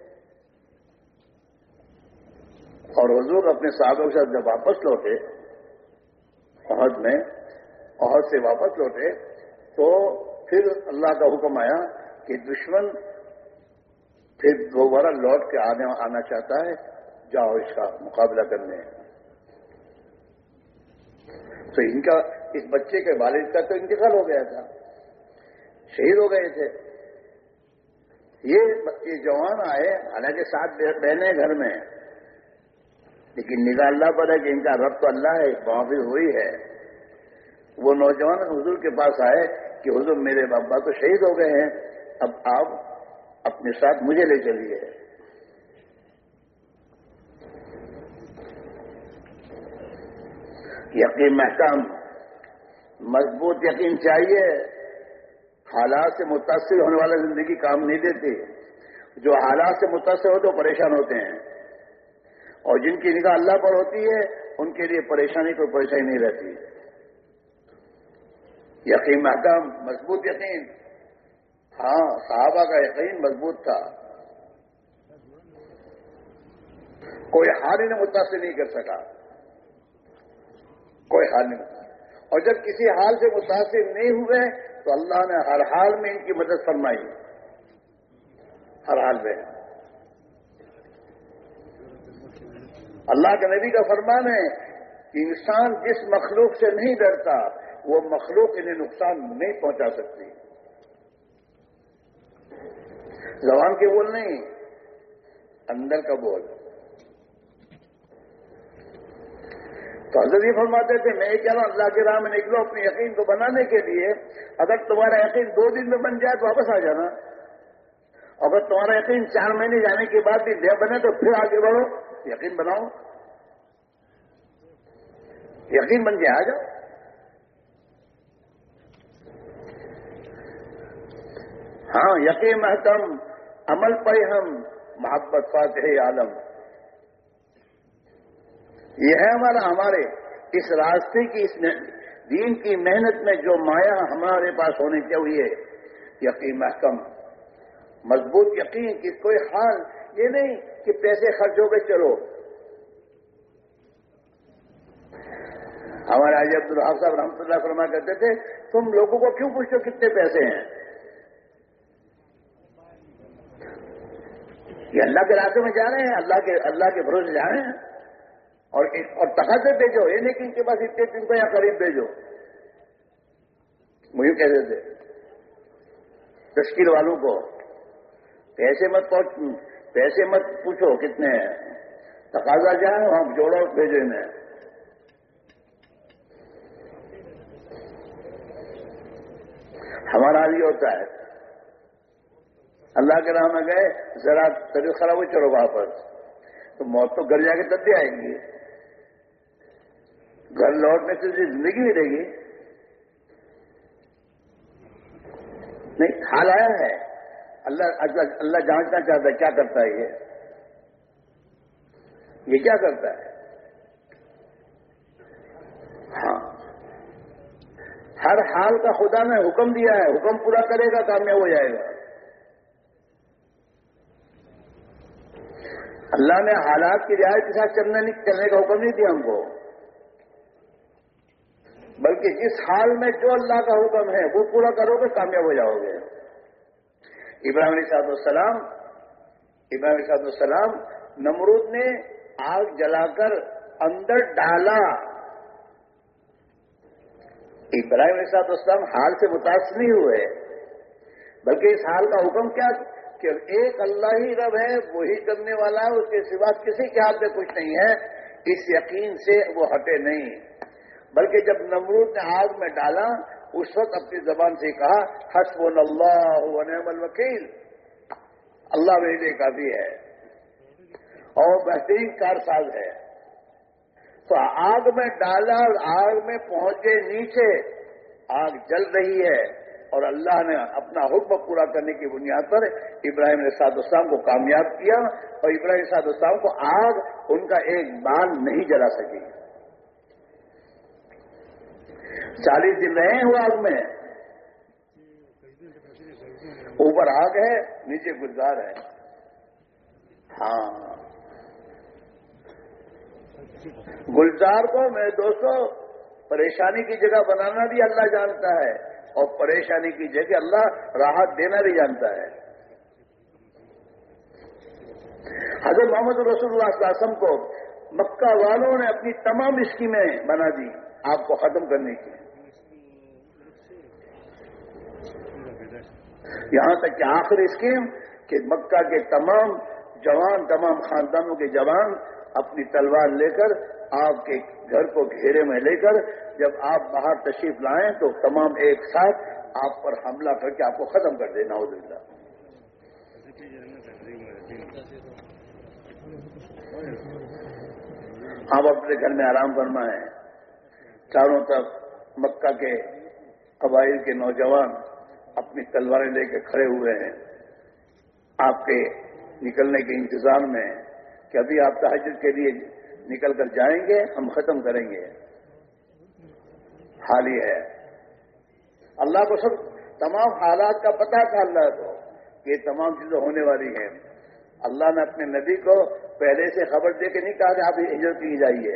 اور حضور اپنے صحابہ کے ساتھ جب واپس لوٹے احد میں احد سے واپس لوٹے تو پھر اللہ کا حکم آیا کہ دشمن پھر دوبارہ لوٹ کے آنے آنا چاہتا ہے، جاؤ اس کا مقابلہ کرنے. تو ان کا اس بچے کے والد کا تو انتقال ہو گیا تھا، شہید ہو گئے تھے. یہ جوان آئے، حالانکہ سات بہنیں گھر میں، لیکن نگاہ اللہ پر ہے کہ ان کا رب تو اللہ ہے، معافی ہوئی ہے. وہ نوجوان حضور کے پاس آئے کہ حضور میرے بابا تو شہید ہو گئے ہیں، اب آپ اپنے ساتھ مجھے لے چلیے. یقین محکم مضبوط یقین چاہیے. حالات سے متاثر ہونے والا زندگی کام نہیں دیتی. جو حالات سے متاثر ہوتے وہ پریشان ہوتے ہیں، اور جن کی نگاہ اللہ پر ہوتی ہے ان کے لیے پریشانی کوئی پریشانی نہیں رہتی. یقین محکم مضبوط یقین. ہاں صحابہ کا یقین مضبوط تھا، کوئی حال انہیں متاثر نہیں کر سکا، کوئی حال نہیں. اور جب کسی حال سے متاثر نہیں ہوئے تو اللہ نے ہر حال میں ان کی مدد فرمائی، ہر حال میں. اللہ کے نبی کا فرمان ہے کہ انسان جس مخلوق سے نہیں ڈرتا وہ مخلوق انہیں نقصان نہیں پہنچا سکتی. زبان کے بول نہیں، اندر کا بول. تو حضرت یہ فرماتے تھے میں یہ کہہ رہا ہوں اللہ کی راہ میں نکلو اپنے یقین کو بنانے کے لیے. اگر تمہارا یقین دو دن میں بن جائے تو واپس آ جانا. اگر تمہارا یقین چار مہینے جانے کے بعد بھی نہ بنے تو پھر آگے بڑھو، یقین بناؤ. یقین بن کے آ جاؤ. ہاں یقین محکم عمل پہ ہم محبت فاتح عالم. یہ ہے ہمارا ہمارے اس راستے کی اس دین کی محنت میں جو مایا ہمارے پاس ہونے چاہیے. یقین محکم مضبوط یقین کہ کوئی حال یہ نہیں کہ پیسے خرچ ہو گئے چلو. ہمارے حاجی عبدالحق صاحب رحمۃ اللہ فرما کرتے تھے تم لوگوں کو کیوں پوچھو کتنے پیسے ہیں؟ یہ اللہ کے راستے میں جا رہے ہیں، اللہ کے اللہ کے بھروسے جا رہے ہیں. اور اور تقاضے بھیجو، یہ نہیں کہ ان کے پاس اتنے دن کو یا قریب بھیجو. مجھے کہتے تھے تشکیل والوں کو پیسے مت پہنچ پیسے مت پوچھو کتنے ہیں، تقاضا جائے ہم جوڑو بھیجو میں. ہمارا حال یہ ہوتا ہے اللہ کے راہ میں گئے ذرا طبیعت خراب ہوئی چلو واپس، تو موت تو گھر جا کے تب بھی آئے گی. گھر لوٹنے سے زندگی بھی رہے گی. نہیں حال آیا ہے. اللہ اللہ جانچنا چاہتا ہے کیا کرتا ہے یہ یہ کیا کرتا ہے. ہاں ہر حال کا خدا نے حکم دیا ہے، حکم پورا کرے گا کامیاب ہو جائے گا. اللہ نے حالات کی رعایت کے ساتھ چلنے چلنے کا حکم نہیں دیا ہم کو، بلکہ جس حال میں جو اللہ کا حکم ہے وہ پورا کرو گے کامیاب ہو جاؤ گے. ابراہیم علیہ السلام ابراہیم علیہ السلام نمرود نے آگ جلا کر اندر ڈالا. ابراہیم علیہ السلام حال سے متاثر نہیں ہوئے، بلکہ اس حال کا حکم کیا کہ ایک اللہ ہی رب ہے، وہی کرنے والا ہے، اس کے سوا کسی کے ہاتھ میں کچھ نہیں ہے. اس یقین سے وہ ہٹے نہیں، بلکہ جب نمرود نے آگ میں ڈالا اس وقت اپنی زبان سے کہا حسبنا اللہ و نعم الوکیل، اللہ میرے لیے کافی ہے اور بہترین کارساز ہے. تو آگ میں ڈالا اور آگ میں پہنچے نیچے، آگ جل رہی ہے اور اللہ نے اپنا حکم پورا کرنے کی بنیاد پر ابراہیم علیہ السلام کو کامیاب کیا، اور ابراہیم علیہ السلام کو آگ ان کا ایک بال نہیں جلا سکی. چالیس دن رہے ہیں وہ آگ میں، اوپر آگ ہے نیچے گلزار ہے. ہاں گلزار کو میرے دوستوں پریشانی کی جگہ بنانا بھی اللہ جانتا ہے، اور پریشانی کی جگہ اللہ راحت دینا بھی جانتا ہے. حضرت محمد رسول اللہ صلی اللہ علیہ وسلم کو مکہ والوں نے اپنی تمام اسکیمیں بنا دی آپ کو ختم کرنے کی، یہاں تک کہ آخری اسکیم کہ مکہ کے تمام جوان تمام خاندانوں کے جوان اپنی تلوار لے کر آپ کے گھر کو گھیرے میں لے کر جب آپ باہر تشریف لائیں تو تمام ایک ساتھ آپ پر حملہ کر کے آپ کو ختم کر دینا. نعوذ باللہ. آپ اپنے گھر میں آرام فرمائیں. چاروں طرف مکہ کے قبائل کے نوجوان اپنی تلواریں لے کے کھڑے ہوئے ہیں آپ کے نکلنے کے انتظار میں کہ ابھی آپ تہجد کے لیے نکل کر جائیں گے، ہم ختم کریں گے. حال ہی ہے. اللہ کو سب تمام حالات کا پتہ تھا اللہ کو کہ یہ تمام چیزیں ہونے والی ہیں. اللہ نے اپنے نبی کو پہلے سے خبر دے کے نہیں کہا کہ آپ ہجرت کی جائیے.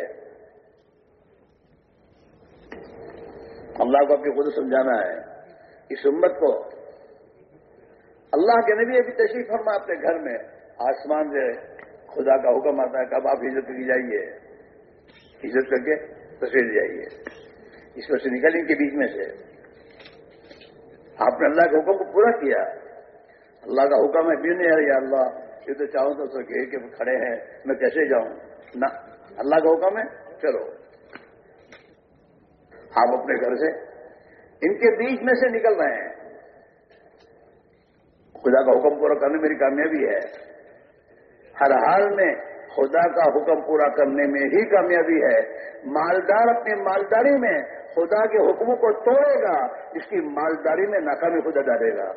اللہ کو اپنی خود سمجھانا ہے اس امت کو. اللہ کے نبی ابھی تشریف فرما اپنے گھر میں، آسمان سے خدا کا حکم آتا ہے کہ اب آپ ہجرت کی جائیے، ہجرت کر کے تشریف جائیے. اس میں سے نکل ان کے بیچ میں سے آپ نے اللہ کے حکم کو پورا کیا. اللہ کا حکم ہے بھی نہیں ہے یا اللہ یہ تو چاہوں تو سو گھیر کے کھڑے ہیں میں کیسے جاؤں نہ، اللہ کا حکم ہے چلو. آپ اپنے گھر سے ان کے بیچ میں سے نکل رہے ہیں. خدا کا حکم پورا کرنے میری کامیابی ہے. ہر حال میں خدا کا حکم پورا کرنے میں ہی کامیابی ہے. مالدار اپنی مالداری میں خدا کے حکموں کو توڑے گا، اس کی مالداری میں ناکامی خدا ڈالے گا.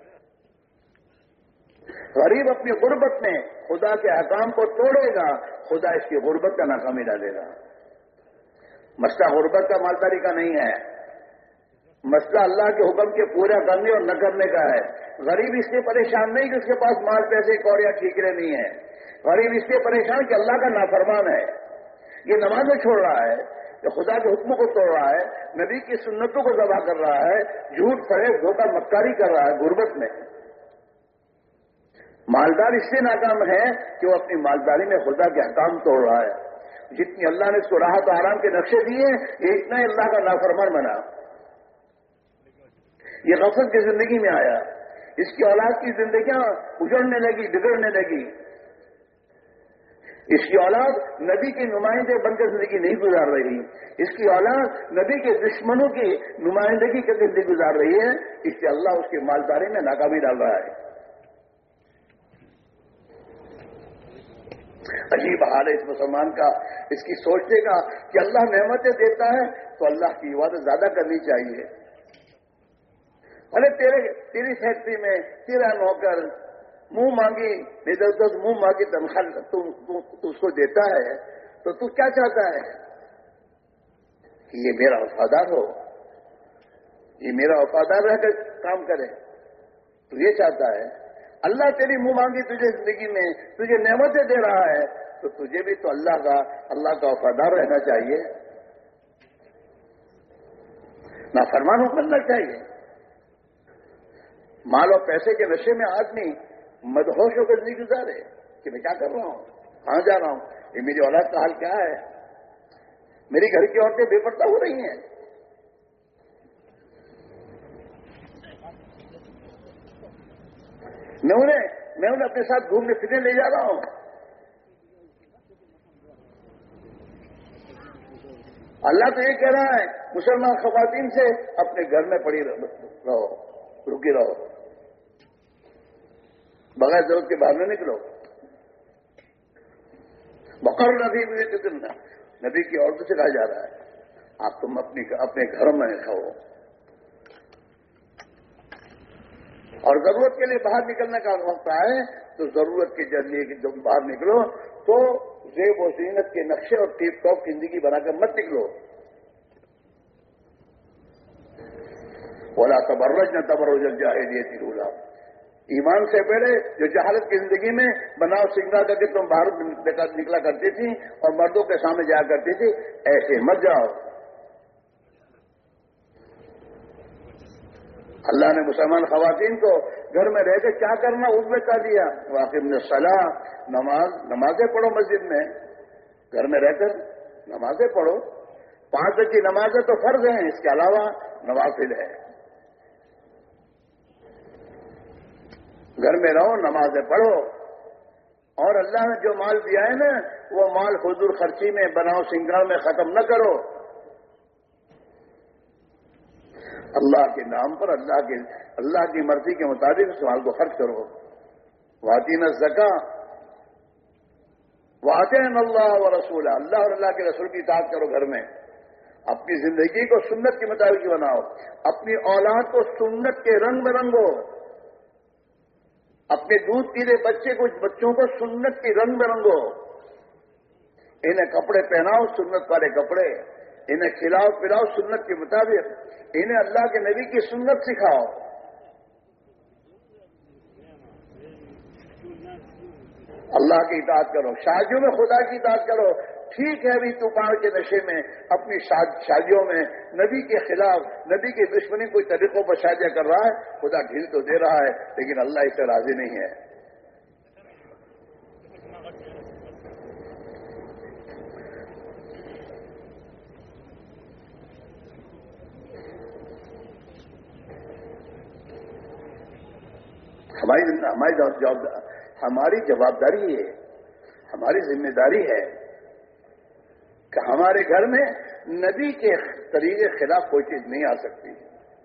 غریب اپنی غربت میں خدا کے احکام کو توڑے گا، خدا اس کی غربت کا ناکامی ڈالے گا. مسئلہ غربت کا مالداری کا نہیں ہے، مسئلہ اللہ کے حکم کے پورا کرنے اور نہ کرنے کا ہے. غریب اس سے پریشان نہیں کہ اس کے پاس مال پیسے کوڑیاں ٹھیکرے نہیں ہیں. غریب اس سے پریشان کہ اللہ کا نافرمان ہے، یہ نمازیں چھوڑ رہا ہے، یہ خدا کے حکموں کو توڑ رہا ہے، نبی کی سنتوں کو ذبح کر رہا ہے، جھوٹ فریب دھوکہ مکاری کر رہا ہے غربت میں. مالدار اس سے ناکام ہے کہ وہ اپنی مالداری میں خدا کے احکام توڑ رہا ہے. جتنی اللہ نے اس کو راحت و آرام کے نقشے دیے یہ اتنا ہی اللہ کا نافرمان بنا. یہ غفلت کی زندگی میں آیا، اس کی اولاد کی زندگیاں اجڑنے لگی، بگڑنے لگی. اس کی اولاد نبی کے نمائندے بن کر زندگی نہیں گزار رہی، اس کی اولاد نبی کے دشمنوں کی نمائندگی کر کے زندگی گزار رہی ہے. اس سے اللہ اس کی مالداری میں ناکامی ڈال رہا ہے. عجیب حال ہے اس مسلمان کا، اس کی سوچنے کا کہ اللہ نعمتیں دیتا ہے تو اللہ کی عبادت زیادہ کرنی چاہیے. ارے تیرے تیری فیکٹری میں تیرا نوکر منہ مانگی ادھر ادھر منہ مانگی تنخواہ تو اس کو دیتا ہے تو تو کیا چاہتا ہے کہ یہ میرا وفادار ہو، یہ میرا وفادار رہ کر کام کرے. تو یہ چاہتا ہے. اللہ تیری منہ مانگی تجھے زندگی میں تجھے نعمتیں دے رہا ہے تو تجھے بھی تو اللہ کا اللہ کا وفادار رہنا چاہیے، نافرمان کرنا چاہیے. مال اور پیسے کے نشے میں آدمی مدہوش ہو کر زندگی گزارے کہ میں کیا کر رہا ہوں، کہاں جا رہا ہوں، یہ میری اولاد کا حال کیا ہے، میری گھر کی عورتیں بے پردہ ہو رہی ہیں. میں انہیں میں انہیں اپنے ساتھ گھومنے پھرنے لے جا رہا ہوں. اللہ تو یہ کہہ رہا ہے مسلمان خواتین سے اپنے گھر میں پڑی رہو، رکی رہو، بغیر ضرورت کے باہر نہ نکلو. بقر نبی بھی نبی کی عورتوں سے کہا جا رہا ہے آپ تم اپنی اپنے گھروں میں رہو، اور ضرورت کے لیے باہر نکلنے کا وقت آئے تو ضرورت کے ذریعے جب باہر نکلو تو زیب و زینت کے نقشے اور ٹیپ ٹاپ زندگی بنا کر مت نکلو. ولا تبرجن تبرج الجاہلیۃ الاولیٰ. ایمان سے پہلے جو جہالت کی زندگی میں بناؤ سنگا کر کے تم باہر نکلا کرتی تھی اور مردوں کے سامنے جایا کرتی تھی، ایسے مت جاؤ. اللہ نے مسلمان خواتین کو گھر میں رہ کے کیا کرنا اس میں کر دیا. واقعی نے صلاح نماز نمازیں پڑھو مسجد میں، گھر میں رہ کر نمازیں پڑھو. پانچ وقت کی نمازیں تو فرض ہیں، اس کے علاوہ نوافل ہے. گھر میں رہو، نمازیں پڑھو، اور اللہ نے جو مال دیا ہے نا وہ مال فضول خرچی میں بناؤ سنگار میں ختم نہ کرو. اللہ کے نام پر اللہ کے اللہ کی مرضی کے مطابق اس مال کو خرچ کرو. واتین الزکاۃ واطعنا اللہ و رسول، اللہ اور اللہ کے رسول کی اطاعت کرو گھر میں. اپنی زندگی کو سنت کے مطابق بناؤ، اپنی اولاد کو سنت کے رنگ میں رنگو، اپنے دودھ پینے بچے کو بچوں کو سنت کے رنگ میں رنگو، انہیں کپڑے پہناؤ سنت والے کپڑے، انہیں کھلاؤ پلاؤ سنت کے مطابق، انہیں اللہ کے نبی کی سنت سکھاؤ۔ اللہ کی اطاعت کرو، شادیوں میں خدا کی اطاعت کرو۔ ٹھیک ہے ابھی تو پاؤ کے نشے میں اپنی شادیوں میں نبی کے خلاف، نبی کی دشمنی کوئی طریقوں پر شادیاں کر رہا ہے، خدا ڈھیل تو دے رہا ہے لیکن اللہ اس سے راضی نہیں ہے۔ ہماری ہماری ہماری جوابداری ہے، ہماری ذمہ داری ہے کہ ہمارے گھر میں نبی کے طریقے خلاف کوئی چیز نہیں آ سکتی۔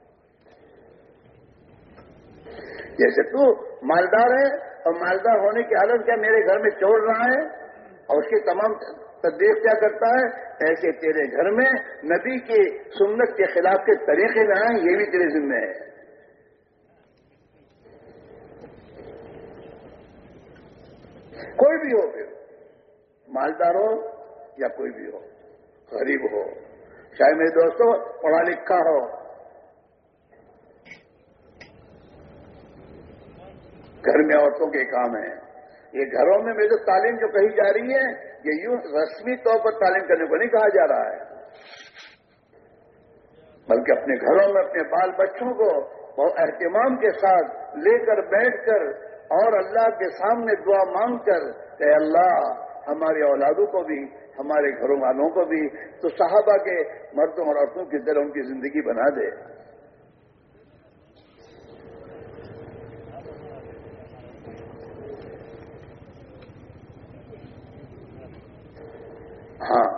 جیسے تو مالدار ہے اور مالدار ہونے کی حالت کیا میرے گھر میں چور رہا ہے اور اس کی تمام تدبیر کیا کرتا ہے، ایسے تیرے گھر میں نبی کی سنت کے خلاف کے طریقے نہ آئیں، یہ بھی تیرے ذمہ ہے۔ کوئی بھی ہو، پھر مالدار ہو یا کوئی بھی ہو، غریب ہو، چاہے میرے دوستوں پڑھا لکھا ہو، گھر میں عورتوں کے کام ہیں۔ یہ گھروں میں میرے تعلیم جو کہی جا رہی ہے یہ یوں رسمی طور پر تعلیم کرنے کو نہیں کہا جا رہا ہے، بلکہ اپنے گھروں میں اپنے بال بچوں کو بہت اہتمام کے ساتھ لے کر بیٹھ کر اور اللہ کے سامنے دعا مانگ کر کہ اللہ ہمارے اولادوں کو بھی، ہمارے گھروں والوں کو بھی تو صحابہ کے مردوں اور عورتوں کی طرح ان کی زندگی بنا دے۔ ہاں،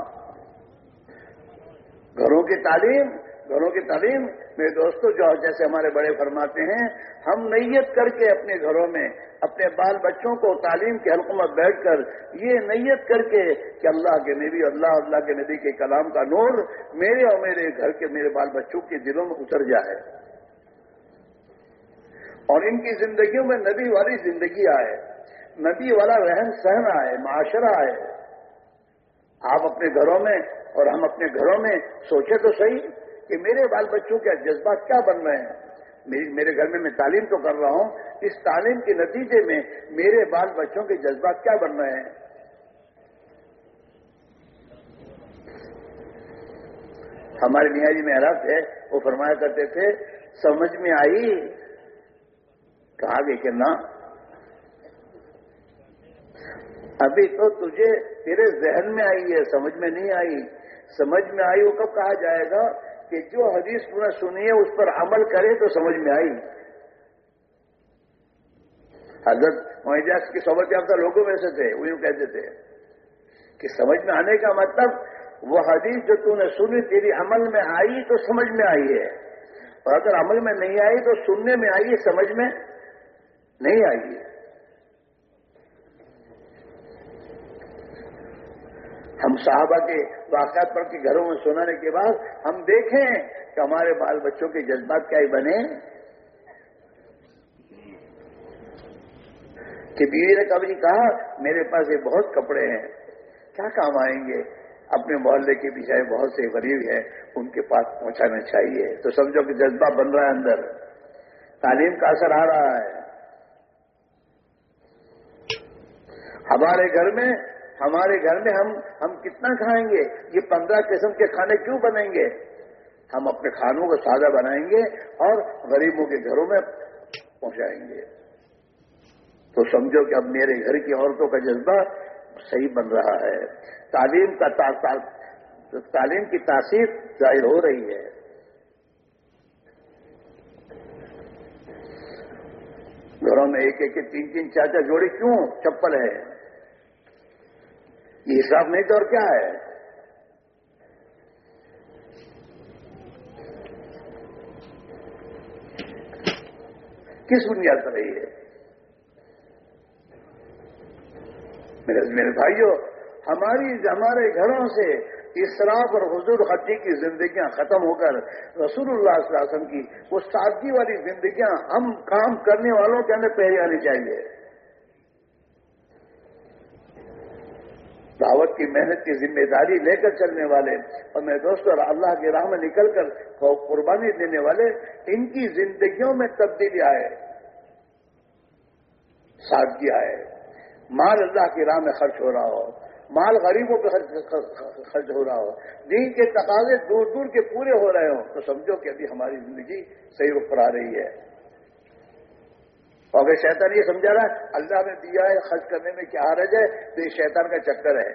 گھروں کی تعلیم گھروں کی تعلیم میرے دوستوں جو جیسے ہمارے بڑے فرماتے ہیں، ہم نیت کر کے اپنے گھروں میں اپنے بال بچوں کو تعلیم کے حلقوں میں بیٹھ کر یہ نیت کر کے کہ اللہ کے نبی اللہ اللہ کے نبی کے کلام کا نور میرے اور میرے گھر کے میرے بال بچوں کے دلوں میں اتر جائے اور ان کی زندگیوں میں نبی والی زندگی آئے، نبی والا رہن سہن آئے، معاشرہ آئے۔ آپ اپنے گھروں میں اور ہم اپنے گھروں میں سوچے تو صحیح کہ میرے بال بچوں کے جذبات کیا بن رہے ہیں۔ میرے گھر میں میں تعلیم تو کر رہا ہوں، اس تعلیم کے نتیجے میں میرے بال بچوں کے جذبات کیا بن رہے ہیں۔ ہمارے میاں جی محراب تھے، وہ فرمایا کرتے تھے سمجھ میں آئی، کہا گے کہ نہ ابھی تو تجھے تیرے ذہن میں آئی ہے، سمجھ میں نہیں آئی۔ سمجھ میں آئی وہ کب کہا جائے گا کہ جو حدیث تم نے سنی ہے اس پر عمل کرے تو سمجھ میں آئی۔ حضرت معاذ کی صحبت یافتہ لوگوں میں سے تھے، وہ یوں کہتے تھے کہ سمجھ میں آنے کا مطلب وہ حدیث جو تم نے سنی تیری عمل میں آئی تو سمجھ میں آئی ہے، اور اگر عمل میں نہیں آئی تو سننے میں آئی ہے، سمجھ میں نہیں آئی ہے۔ ہم صحابہ کے واقعات پڑھ کے گھروں میں سنانے کے بعد ہم دیکھیں کہ ہمارے بال بچوں کے جذبات کیا ہی بنے کہ بیوی نے کبھی کہا میرے پاس یہ بہت کپڑے ہیں، کیا کام آئیں گے، اپنے محلے کے پیچھے بہت سے غریب ہیں ان کے پاس پہنچانا چاہیے، تو سمجھو کہ جذبہ بن رہا ہے، اندر تعلیم کا اثر آ رہا ہے۔ ہمارے گھر میں ہمارے گھر میں ہم ہم کتنا کھائیں گے، یہ پندرہ قسم کے کھانے کیوں بنیں گے؟ ہم اپنے کھانوں کو سادہ بنائیں گے اور غریبوں کے گھروں میں پہنچائیں گے، تو سمجھو کہ اب میرے گھر کی عورتوں کا جذبہ صحیح بن رہا ہے، تعلیم کا تا تا تعلیم کی تاثیر ظاہر ہو رہی ہے۔ گھروں میں ایک ایک تین تین چار چار جوڑی کیوں چپل ہے؟ یہ حساب نہیں تو اور کیا ہے؟ کس بنیاد پر رہی ہے؟ میرے میرے بھائیوں، ہماری ہمارے گھروں سے اسراف اور حضور خرچی کی زندگیاں ختم ہو کر رسول اللہ صلی اللہ علیہ وسلم کی وہ سادگی والی زندگیاں ہم کام کرنے والوں کے اندر پہلے آنی چاہیے. دعوت کی محنت کی ذمہ داری لے کر چلنے والے اور میں دوستوں اللہ کی راہ میں نکل کر قربانی دینے والے، ان کی زندگیوں میں تبدیلی آئے، سادگی آئے. مال اللہ کی راہ میں خرچ ہو رہا ہو، مال غریبوں پہ خرچ ہو رہا ہو، دین کے تقاضے دور دور کے پورے ہو رہے ہوں، تو سمجھو کہ ابھی ہماری زندگی صحیح رخ پر آ رہی ہے. اور اگر شیطان یہ سمجھا رہا ہے اللہ نے دیا ہے خرچ کرنے میں کیا حرج ہے، تو یہ شیطان کا چکر ہے.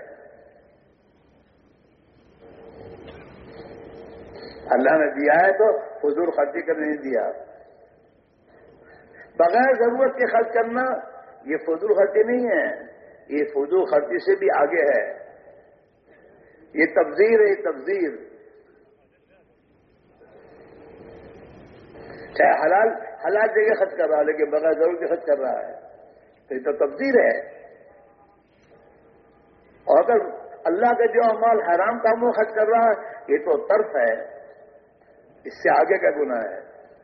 اللہ نے دیا ہے تو فضول خرچی کرنے نہیں دیا. بغیر ضرورت کے خرچ کرنا یہ فضول خرچی نہیں ہے، یہ فضول خرچی سے بھی آگے ہے. یہ تبذیر ہے، یہ تبذیر. چاہے حلال حلال جگہ خرچ کر رہا ہے لیکن بغیر ضرورت کے خرچ کر رہا ہے، تو یہ تو تبذیر ہے. اور اگر اللہ کا جو مال حرام کاموں خرچ کر رہا ہے یہ تو طرف ہے، اس سے آگے کا گناہ ہے.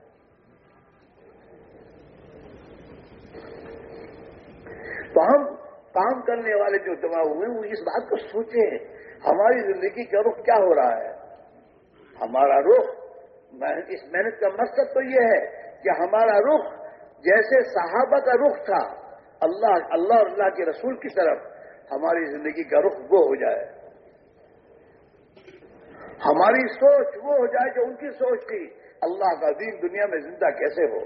تو ہم کام کرنے والے جو جمع ہوئے وہ اس بات کو سوچیں ہماری زندگی کا رخ کیا ہو رہا ہے. ہمارا رخ، اس محنت کا مقصد تو یہ ہے کہ ہمارا رخ جیسے صحابہ کا رخ تھا اللہ اللہ اور اللہ کے رسول کی طرف، ہماری زندگی کا رخ وہ ہو جائے. ہماری سوچ وہ ہو جائے جو ان کی سوچ تھی، اللہ کا دین دنیا میں زندہ کیسے ہو.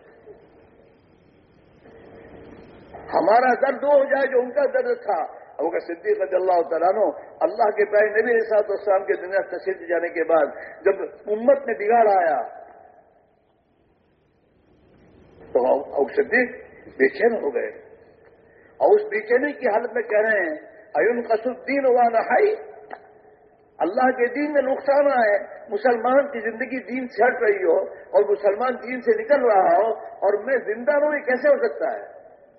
ہمارا درد وہ ہو جائے جو ان کا درد تھا. ابو بکر صدیق رضی اللہ تعالیٰ عنہ اللہ کے پیارے نبی علیہ الصلوۃ والسلام کے دنیا تشریف جانے کے بعد جب امت میں بگاڑ آیا تو ابو بکر صدیق بے چین ہو گئے، اور اس بے چینی کی حالت میں کہہ رہے ہیں اَيُنْقَصُ الدِّينُ وَأَنَا حَيٌّ، اللہ کے دین میں نقصان ہے. مسلمان کی زندگی دین سے ہٹ رہی ہو اور مسلمان دین سے نکل رہا ہو اور میں زندہ رہوں، یہ کیسے ہو سکتا ہے.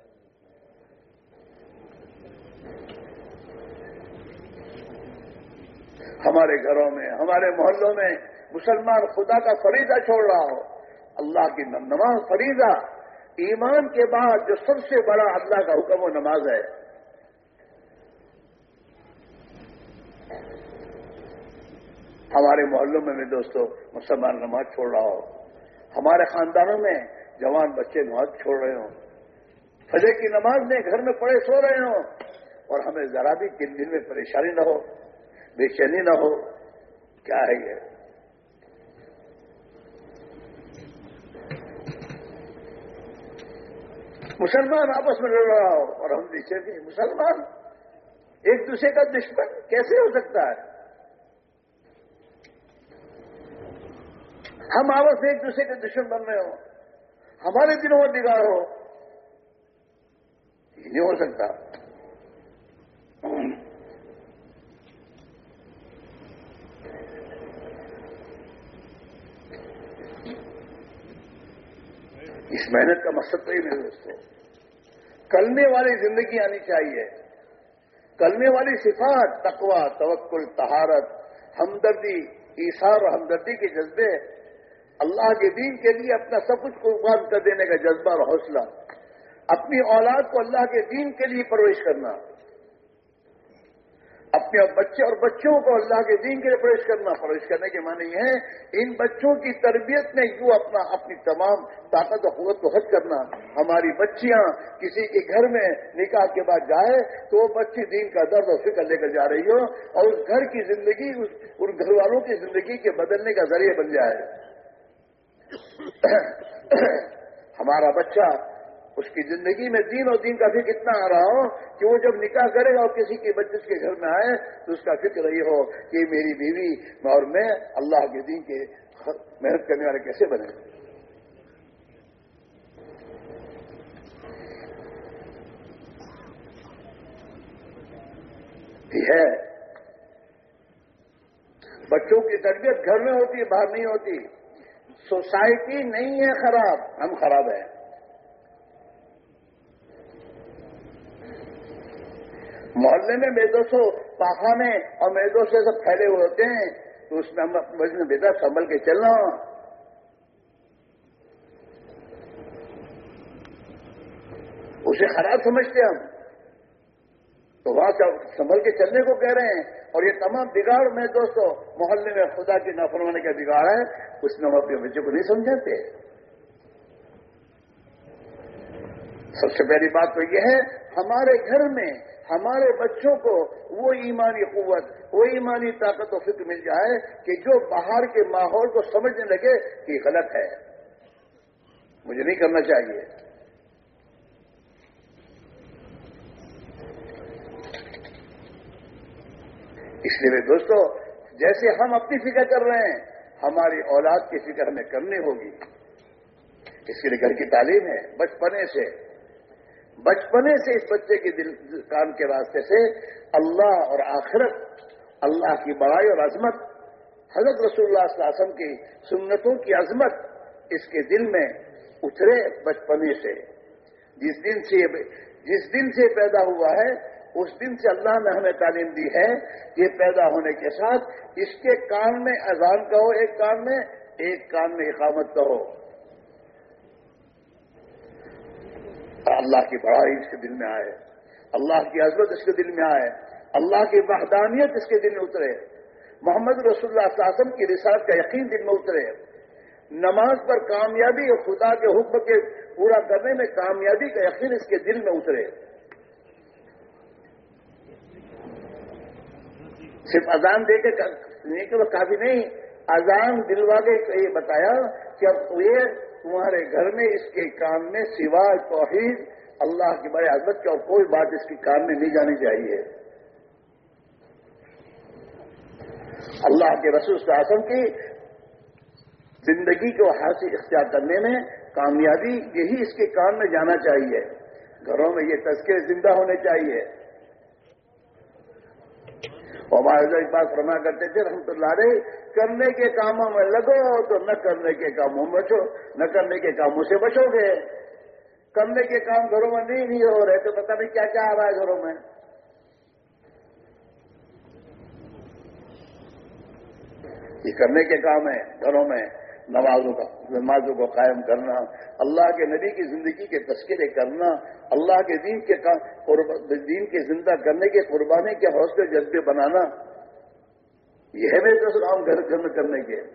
ہمارے گھروں میں، ہمارے محلوں میں مسلمان خدا کا فریضہ چھوڑ رہا ہو. اللہ کی نماز فریضہ، ایمان کے بعد جو سب سے بڑا اللہ کا حکم و نماز ہے. ہمارے محلوں میں بھی دوستو مسلمان نماز چھوڑ رہا ہو، ہمارے خاندانوں میں جوان بچے نماز چھوڑ رہے ہوں، فجر کی نماز میں گھر میں پڑے سو رہے ہوں، اور ہمیں ذرا بھی دن دن میں پریشانی نہ ہو، بے چینی نہ ہو. کیا ہے یہ؟ مسلمان آپس میں لڑ رہا ہو اور ہم نیچے بھی. مسلمان ایک دوسرے کا دشمن کیسے ہو سکتا ہے؟ ہم آپس میں ایک دوسرے کے دشمن بن رہے ہوں، ہمارے دلوں میں بگاڑ ہو، یہ نہیں ہو سکتا. اس محنت کا مقصد تو ہی میرے دوستوں کلمے والی زندگی آنی چاہیے. کلمے والی صفات تقوی، توکل، طہارت، ہمدردی، ایثار اور ہمدردی کے جذبے، اللہ کے دین کے لیے اپنا سب کچھ قربان کر دینے کا جذبہ اور حوصلہ، اپنی اولاد کو اللہ کے دین کے لیے پرورش کرنا، اپنے بچے اور بچوں کو اللہ کے دین کے لیے پرورش کرنا. پرورش کرنے کے معنی یہ ہے ان بچوں کی تربیت میں یوں اپنا اپنی تمام طاقت و قوت کو خرچ کرنا. ہماری بچیاں کسی کے گھر میں نکاح کے بعد جائے تو وہ بچی دین کا درد و فکر لے کر جا رہی ہو اور اس گھر کی زندگی ان گھر والوں کی زندگی کے بدلنے کا ذریعہ بن جائے. ہمارا بچہ اس کی زندگی میں دین اور دین کا فکر اتنا آ رہا ہو کہ وہ جب نکاح کرے گا اور کسی کے بچے اس کے گھر میں آئے تو اس کا فکر یہ ہو کہ میری بیوی اور میں اللہ کے دین کے محنت کرنے والے کیسے بنے. ہے بچوں کی تربیت گھر میں ہوتی ہے، باہر نہیں ہوتی. سوسائٹی نہیں ہے خراب، ہم خراب ہیں. محلے میں بے دوستو پاخانے اور میدوں سے سب پھیلے ہوئے ہوتے ہیں، تو اس میں ہم اپنے بیٹا سنبھل کے چلنا، اسے خراب سمجھتے ہم، تو وہاں سنبھل کے چلنے کو کہہ رہے ہیں۔ اور یہ تمام بگاڑ میں دوستو محلے میں خدا کی نافرمانی کا بگاڑ ہے، اس میں ہم اپنے بچوں کو نہیں سمجھاتے۔ سب سے پہلی بات تو یہ ہے ہمارے گھر میں ہمارے بچوں کو وہ ایمانی قوت، وہ ایمانی طاقت و فکر مل جائے کہ جو باہر کے ماحول کو سمجھنے لگے کہ غلط ہے، مجھے نہیں کرنا چاہیے۔ اس لیے دوستو جیسے ہم اپنی فکر کر رہے ہیں، ہماری اولاد کی فکر ہمیں کرنی ہوگی۔ اس کے لیے گھر کی تعلیم ہے، بچپنے سے بچپنے سے اس بچے کے دل کان کے راستے سے اللہ اور آخرت، اللہ کی بڑائی اور عظمت، حضرت رسول اللہ صلی اللہ علیہ وسلم کی سنتوں کی عظمت اس کے دل میں اترے بچپنے سے۔ جس دن سے جس دن سے پیدا ہوا ہے اس دن سے اللہ نے ہمیں تعلیم دی ہے کہ پیدا ہونے کے ساتھ اس کے کان میں اذان کہو ایک کان میں، ایک کان میں اقامت کہو۔ اللہ کی بڑائی اس کے دل میں آئے، اللہ کی عظمت اس کے دل میں آئے، اللہ کی وحدانیت اس کے دل میں اترے، محمد رسول اللہ صلی اللہ علیہ وسلم کی رسالت کا یقین دل میں اترے، نماز پر کامیابی اور خدا کے حکم کے پورا کرنے میں کامیابی کا یقین اس کے دل میں اترے۔ صرف اذان دے کے کافی نہیں، اذان دلوا کے یہ بتایا کہ اب یہ تمہارے گھر میں اس کے کان میں سوائے توحید اللہ کی بڑی عظمت کی اور کوئی بات اس کے کان میں نہیں جانی چاہیے۔ اللہ کے رسول صلی اللہ علیہ وسلم کی زندگی کو حاصل اختیار کرنے میں کامیابی یہی اس کے کان میں جانا چاہیے۔ گھروں میں یہ تذکرے زندہ ہونے چاہیے۔ ہمارے ایک بات فرما کرتے تھے رحمۃ اللہ علیہ، کرنے کے کاموں میں لگو تو نہ کرنے کے کاموں میں بچو، نہ کرنے کے کاموں سے بچو گے۔ کرنے کے کام گھروں میں نہیں نہیں ہو رہے تو پتہ نہیں کیا کیا آ رہا ہے گھروں میں۔ یہ کرنے کے کام ہے گھروں میں، نمازوں کا نمازوں کو قائم کرنا، اللہ کے نبی کی زندگی کے تذکرے کرنا، اللہ کے دین کے دین کے زندہ کرنے کے قربانی کے حوصلے جذبے بنانا، یہ ہے میرے کام گھر گھر میں کرنے کے۔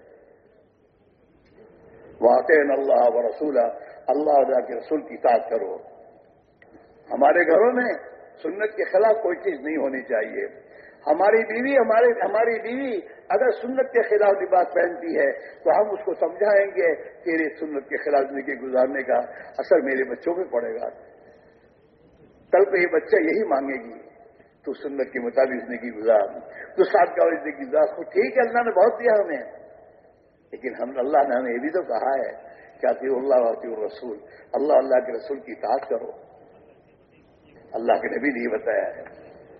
واطعنا اللہ و رسولہ، اللہ اور کے رسول کی اطاعت کرو۔ ہمارے گھروں میں سنت کے خلاف کوئی چیز نہیں ہونی چاہیے۔ ہماری بیوی ہمارے ہماری بیوی اگر سنت کے خلاف لباس پہنتی ہے تو ہم اس کو سمجھائیں گے کہ یہ سنت کے خلاف زندگی گزارنے کا اثر میرے بچوں پہ پڑے گا۔ کل پہ یہ بچہ یہی مانگے گی تو سنت کے مطابق زندگی گزار، تو ساتھ کا زندگی گزار۔ ٹھیک ہے اللہ نے بہت دیا ہمیں، لیکن ہم اللہ نے ہمیں یہ بھی تو کہا ہے کہ اطیعوا اللہ واطیعوا الرسول، اللہ اللہ کے رسول کی اطاعت کرو۔ اللہ کے نبی نے یہ بتایا ہے۔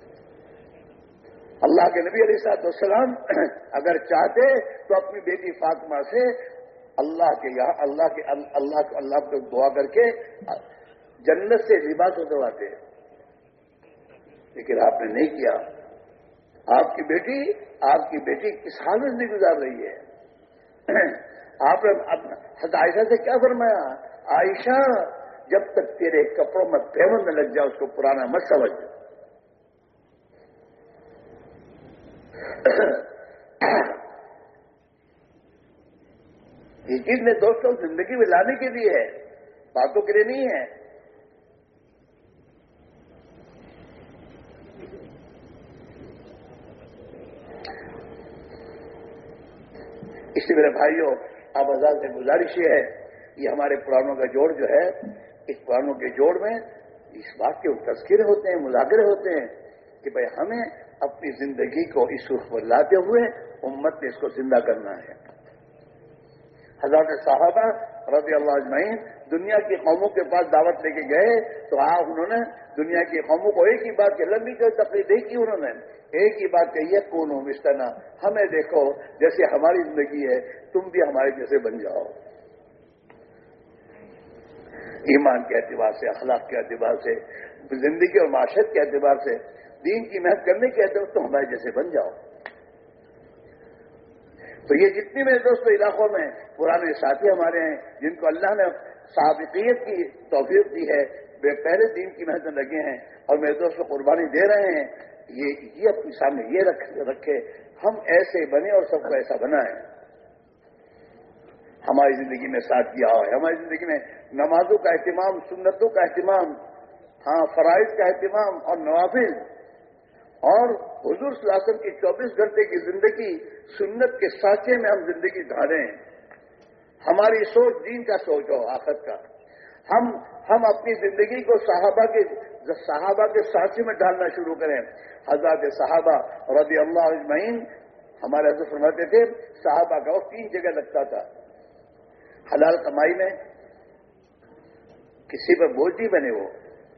اللہ کے نبی علیہ الصلوۃ والسلام اگر چاہتے تو اپنی بیٹی فاطمہ سے اللہ کے یہاں اللہ کے اللہ اللہ کو دعا کر کے جنت سے لباس اترواتے، لیکن آپ نے نہیں کیا۔ آپ کی بیٹی آپ کی بیٹی کس حال میں زندگی گزار رہی ہے؟ آپ نے حضرت عائشہ سے کیا فرمایا؟ عائشہ جب تک تیرے کپڑوں میں پیوند نہ لگ جائے اس کو پرانا مت سمجھ۔ یہ چیز میں دوستوں زندگی میں لانے کے لیے ہے، باتوں کے لیے نہیں ہے۔ اس لیے میرے بھائیوں آپ آزاد سے گزارش یہ ہے، یہ ہمارے پرانوں کا جوڑ جو ہے، اس پرانوں کے جوڑ میں اس بات کے تذکرے ہوتے ہیں، مذاکرے ہوتے ہیں کہ بھائی ہمیں اپنی زندگی کو اس رخ پر لاتے ہوئے امت نے اس کو زندہ کرنا ہے۔ حضرت صحابہ رضی اللہ اجمعین دنیا کی قوموں کے پاس دعوت لے کے گئے تو آپ انہوں نے دنیا کی قوموں کو ایک ہی بات کی، لمبی جو تقریر نہیں کی انہوں نے، ایک ہی بات کہی ہے، کونوا مثلنا، ہمیں دیکھو جیسے ہماری زندگی ہے تم بھی ہمارے جیسے بن جاؤ۔ ایمان کے اعتبار سے، اخلاق کے اعتبار سے، زندگی اور معاشرت کے اعتبار سے دین کی محنت کرنے کی ہے تو ہمارے جیسے بن جاؤ. تو یہ جتنی میرے دوستوں علاقوں میں پرانے ساتھی ہمارے ہیں جن کو اللہ نے سابقیت کی توفیق دی ہے، وہ پہلے دین کی محنت میں لگے ہیں اور میرے دوست قربانی دے رہے ہیں، یہ یہ اپنے سامنے یہ رکھ رکھے ہم ایسے بنے اور سب کو ایسا بنائیں. ہماری زندگی میں ساتھ دیا ہوا ہے، ہماری زندگی میں نمازوں کا اہتمام، سنتوں کا اہتمام، ہاں فرائض کا اہتمام اور نوافل، اور حضور صلی اللہ علیہ وسلم کی چوبیس گھنٹے کی زندگی سنت کے سانچے میں ہم زندگی ڈھالیں. ہماری سوچ دین کا سوچ ہو، آخرت کا. ہم ہم اپنی زندگی کو صحابہ کے صحابہ کے سانچے میں ڈالنا شروع کریں. حضرات صحابہ رضی اللہ اجمعین، ہمارے حضرت فرماتے تھے صحابہ کا وقت تین جگہ لگتا تھا. حلال کمائی میں کسی پر بوجھ نہیں بنے، وہ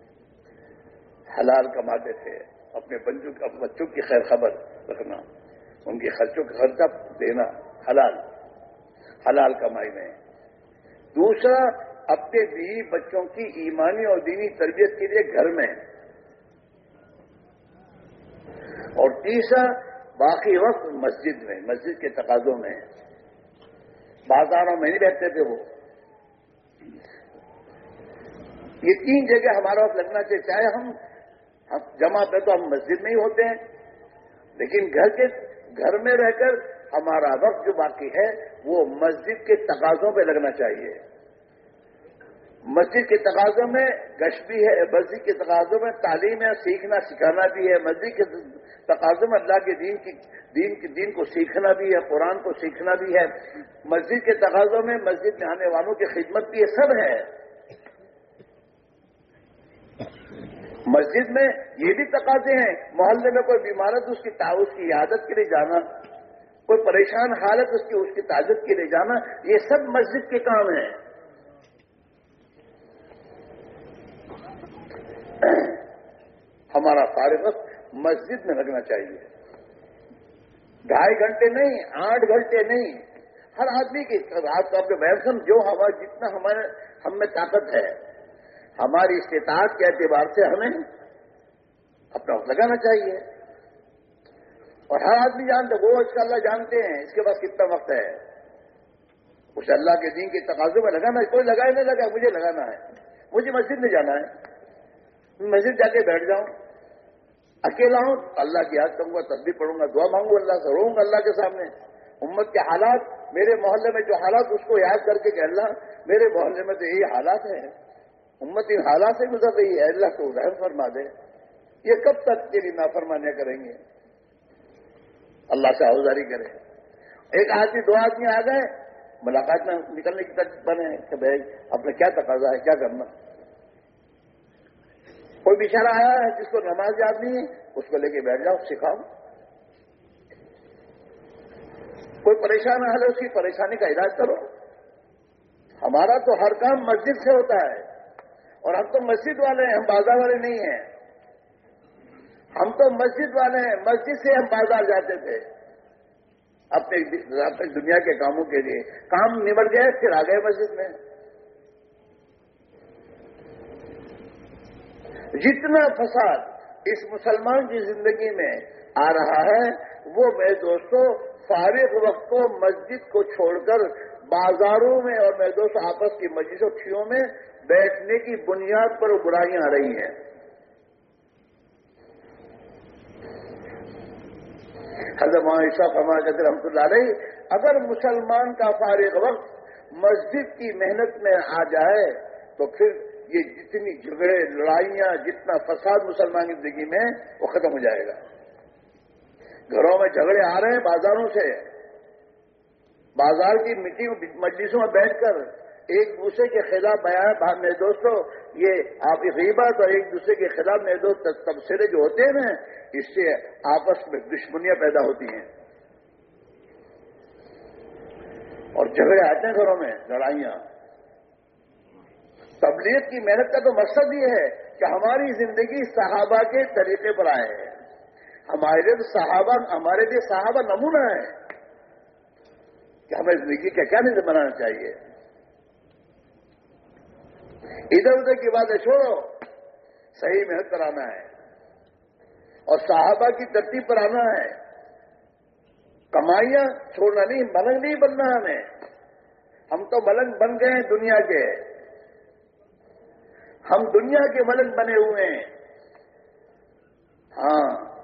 حلال کماتے تھے. اپنے بچوں کی خیر خبر رکھنا، ان کے خرچوں کا خرچہ دینا حلال حلال کمائی میں. دوسرا اپنے بیوی بچوں کی ایمانی اور دینی تربیت کے لیے گھر میں. اور تیسرا باقی وقت مسجد میں، مسجد کے تقاضوں میں. بازاروں میں نہیں رہتے تھے وہ. یہ تین جگہ ہمارا وقت لگنا چاہیے. چاہے ہم جمع پہ تو ہم مسجد میں ہی ہوتے ہیں، لیکن گھر کے گھر میں رہ کر ہمارا وقت جو باقی ہے وہ مسجد کے تقاضوں پہ لگنا چاہیے. مسجد کے تقاضوں میں گشت بھی ہے، مسجد کے تقاضوں میں تعلیم ہے، سیکھنا سکھانا بھی ہے. مسجد کے تقاضوں میں اللہ کے دین کی دین کے دین کو سیکھنا بھی ہے، قرآن کو سیکھنا بھی ہے. مسجد کے تقاضوں میں مسجد میں آنے والوں کی خدمت بھی ہے، سب ہے. مسجد میں یہ بھی تقاضے ہیں، محلے میں کوئی بیمارت اس کی اس کی عیادت کے لیے جانا، کوئی پریشان حالت اس کی اس کی تعزیت کے لیے جانا، یہ سب مسجد کے کام ہیں. ہمارا فارغ وقت مسجد میں لگنا چاہیے. ڈھائی گھنٹے نہیں، آٹھ گھنٹے نہیں. ہر آدمی کی رات کو اپنے محسن جو ہمارا جتنا ہمارے ہم میں طاقت ہے، ہماری استطاعت کے اعتبار سے ہمیں اپنا وقت لگانا چاہیے. اور ہر آدمی جانتے، وہ اس کا اللہ جانتے ہیں اس کے پاس کتنا وقت ہے. اسے اللہ کے دین کے تقاضوں میں لگانا ہے. کوئی لگائے نہیں لگا، مجھے لگانا ہے، مجھے مسجد میں جانا ہے. مسجد جا کے بیٹھ جاؤں، اکیلا ہوں اللہ کی یاد کروں گا، تسبیح پڑھوں گا، دعا مانگوں اللہ سے، روؤں گا اللہ کے سامنے. امت کے حالات، میرے محلے میں جو حالات اس کو یاد کر کے کہ اللہ میرے محلے میں تو یہی حالات ہیں، امت ان حالات سے گزر رہی ہے، اللہ کو رحم فرما دے. یہ کب تک تیری نافرمانیاں کریں گے؟ اللہ سے آؤزاری کرے. ایک آدمی دو آدمی آ گئے، ملاقات میں نکلنے کی تک بنے کہ بھائی اپنے کیا تقاضا ہے، کیا کرنا. کوئی بیچارہ آیا ہے جس کو نماز یاد نہیں ہے، اس کو لے کے بیٹھ جاؤ، سکھاؤ. کوئی پریشان حال ہے، اس کی پریشانی کا علاج کرو. ہمارا تو ہر کام مسجد سے ہوتا ہے، اور ہم تو مسجد والے ہیں، ہم بازار والے نہیں ہیں. ہم تو مسجد والے ہیں، مسجد سے ہم بازار جاتے تھے اپنے دنیا کے کاموں کے لیے. کام نمٹ گئے پھر آ گئے مسجد میں. جتنا فساد اس مسلمان کی زندگی میں آ رہا ہے، وہ میرے دوستوں فارغ وقت کو مسجد کو چھوڑ کر بازاروں میں اور میرے دوست آپس کی مجلس و کھیوں میں بیٹھنے کی بنیاد پر برائیاں آ رہی ہیں. حضرت عائشہ فرمایا کرتے رحمۃ اللہ علیہ، اگر مسلمان کا فارغ وقت مسجد کی محنت میں آ جائے تو پھر یہ جتنی جھگڑے لڑائیاں جتنا فساد مسلمان کی زندگی میں وہ ختم ہو جائے گا. گھروں میں جھگڑے آ رہے ہیں بازاروں سے. بازار کی میٹنگ مجلسوں میں بیٹھ کر ایک دوسرے کے خلاف بیان، میرے دوستوں یہ آپ کی غیبت اور ایک دوسرے کے خلاف میرے دوست تبصرے جو ہوتے ہیں نا، اس سے آپس میں دشمنیاں پیدا ہوتی ہیں اور جھگڑے آتے ہیں گھروں میں، لڑائیاں. تبلیغ کی محنت کا تو مقصد یہ ہے کہ ہماری زندگی صحابہ کے طریقے پر آئے. ہمارے لیے صحابہ ہمارے لیے صحابہ نمونہ ہے کہ ہمیں زندگی کا کیا نظام بنانا چاہیے. ادھر ادھر کی باتیں چھوڑو، صحیح محنت کرانا ہے. اور صحابہ کی तरتیب پر آنا ہے. کمائیاں چھوڑنا نہیں, ملنگ نہیں بننا ہمیں. ہم تو ملنگ بن گئے ہیں دنیا کے, ہم دنیا کے ملنگ بنے ہوئے ہیں. ہاں,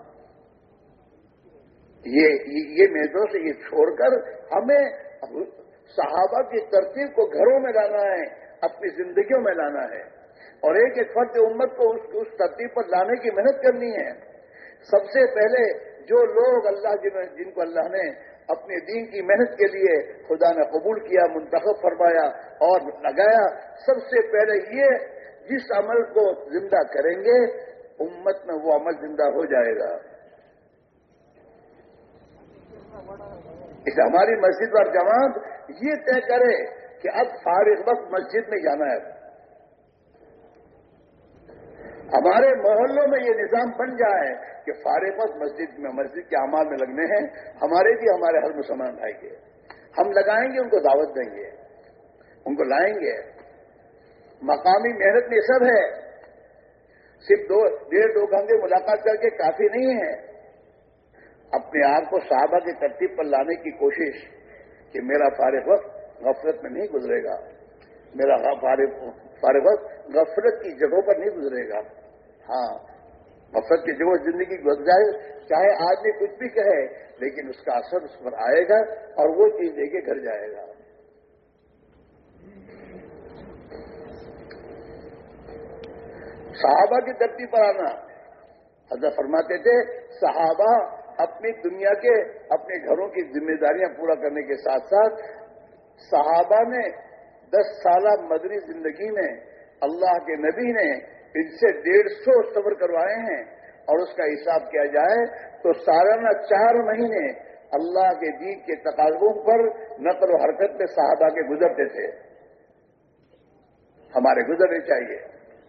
یہ یہ میدوں سے یہ چھوڑ کر ہمیں صحابہ کی ترتیب کو گھروں میں لانا ہے, اپنی زندگیوں میں لانا ہے, اور ایک ایک فرد امت کو اس, اس ترتیب پر لانے کی محنت کرنی ہے. سب سے پہلے جو لوگ اللہ جن, جن کو اللہ نے اپنے دین کی محنت کے لیے خدا نے قبول کیا, منتخب فرمایا اور لگایا, سب سے پہلے یہ جس عمل کو زندہ کریں گے امت میں وہ عمل زندہ ہو جائے گا. اس ہماری مسجد اور جماعت یہ طے کرے کہ اب فارغ وقت مسجد میں جانا ہے. ہمارے محلوں میں یہ نظام بن جائے کہ فارغ وقت مسجد میں مسجد کے اعمال میں لگنے ہیں. ہمارے بھی ہمارے ہر مسلمان بھائی کے ہم لگائیں گے, ان کو دعوت دیں گے, ان کو لائیں گے. مقامی محنت میں سب ہے, صرف دو ڈیڑھ دو گھنٹے ملاقات کر کے کافی نہیں ہے. اپنے آپ کو صحابہ کی ترتیب پر لانے کی کوشش کہ میرا فارغ وقت غفلت میں نہیں گزرے گا, میرا فارغ فارغ وقت غفلت کی جگہوں پر نہیں گزرے گا. ہاں, غفلت کی جگہ زندگی گزر جائے, چاہے آدمی کچھ بھی کہے, لیکن اس کا اثر اس پر آئے گا اور وہ چیز لے کے گھر جائے گا. صحابہ کی ترتیب پر آنا, حضرت فرماتے تھے صحابہ اپنی دنیا کے اپنے گھروں کی ذمہ داریاں پورا کرنے کے ساتھ ساتھ صحابہ نے دس سالہ مدنی زندگی میں اللہ کے نبی نے ان سے ڈیڑھ سو صبر کروائے ہیں, اور اس کا حساب کیا جائے تو سالانہ چار مہینے اللہ کے دین کے تقاضوں پر نقل و حرکت میں صحابہ کے گزرتے تھے. ہمارے گزرنے چاہیے.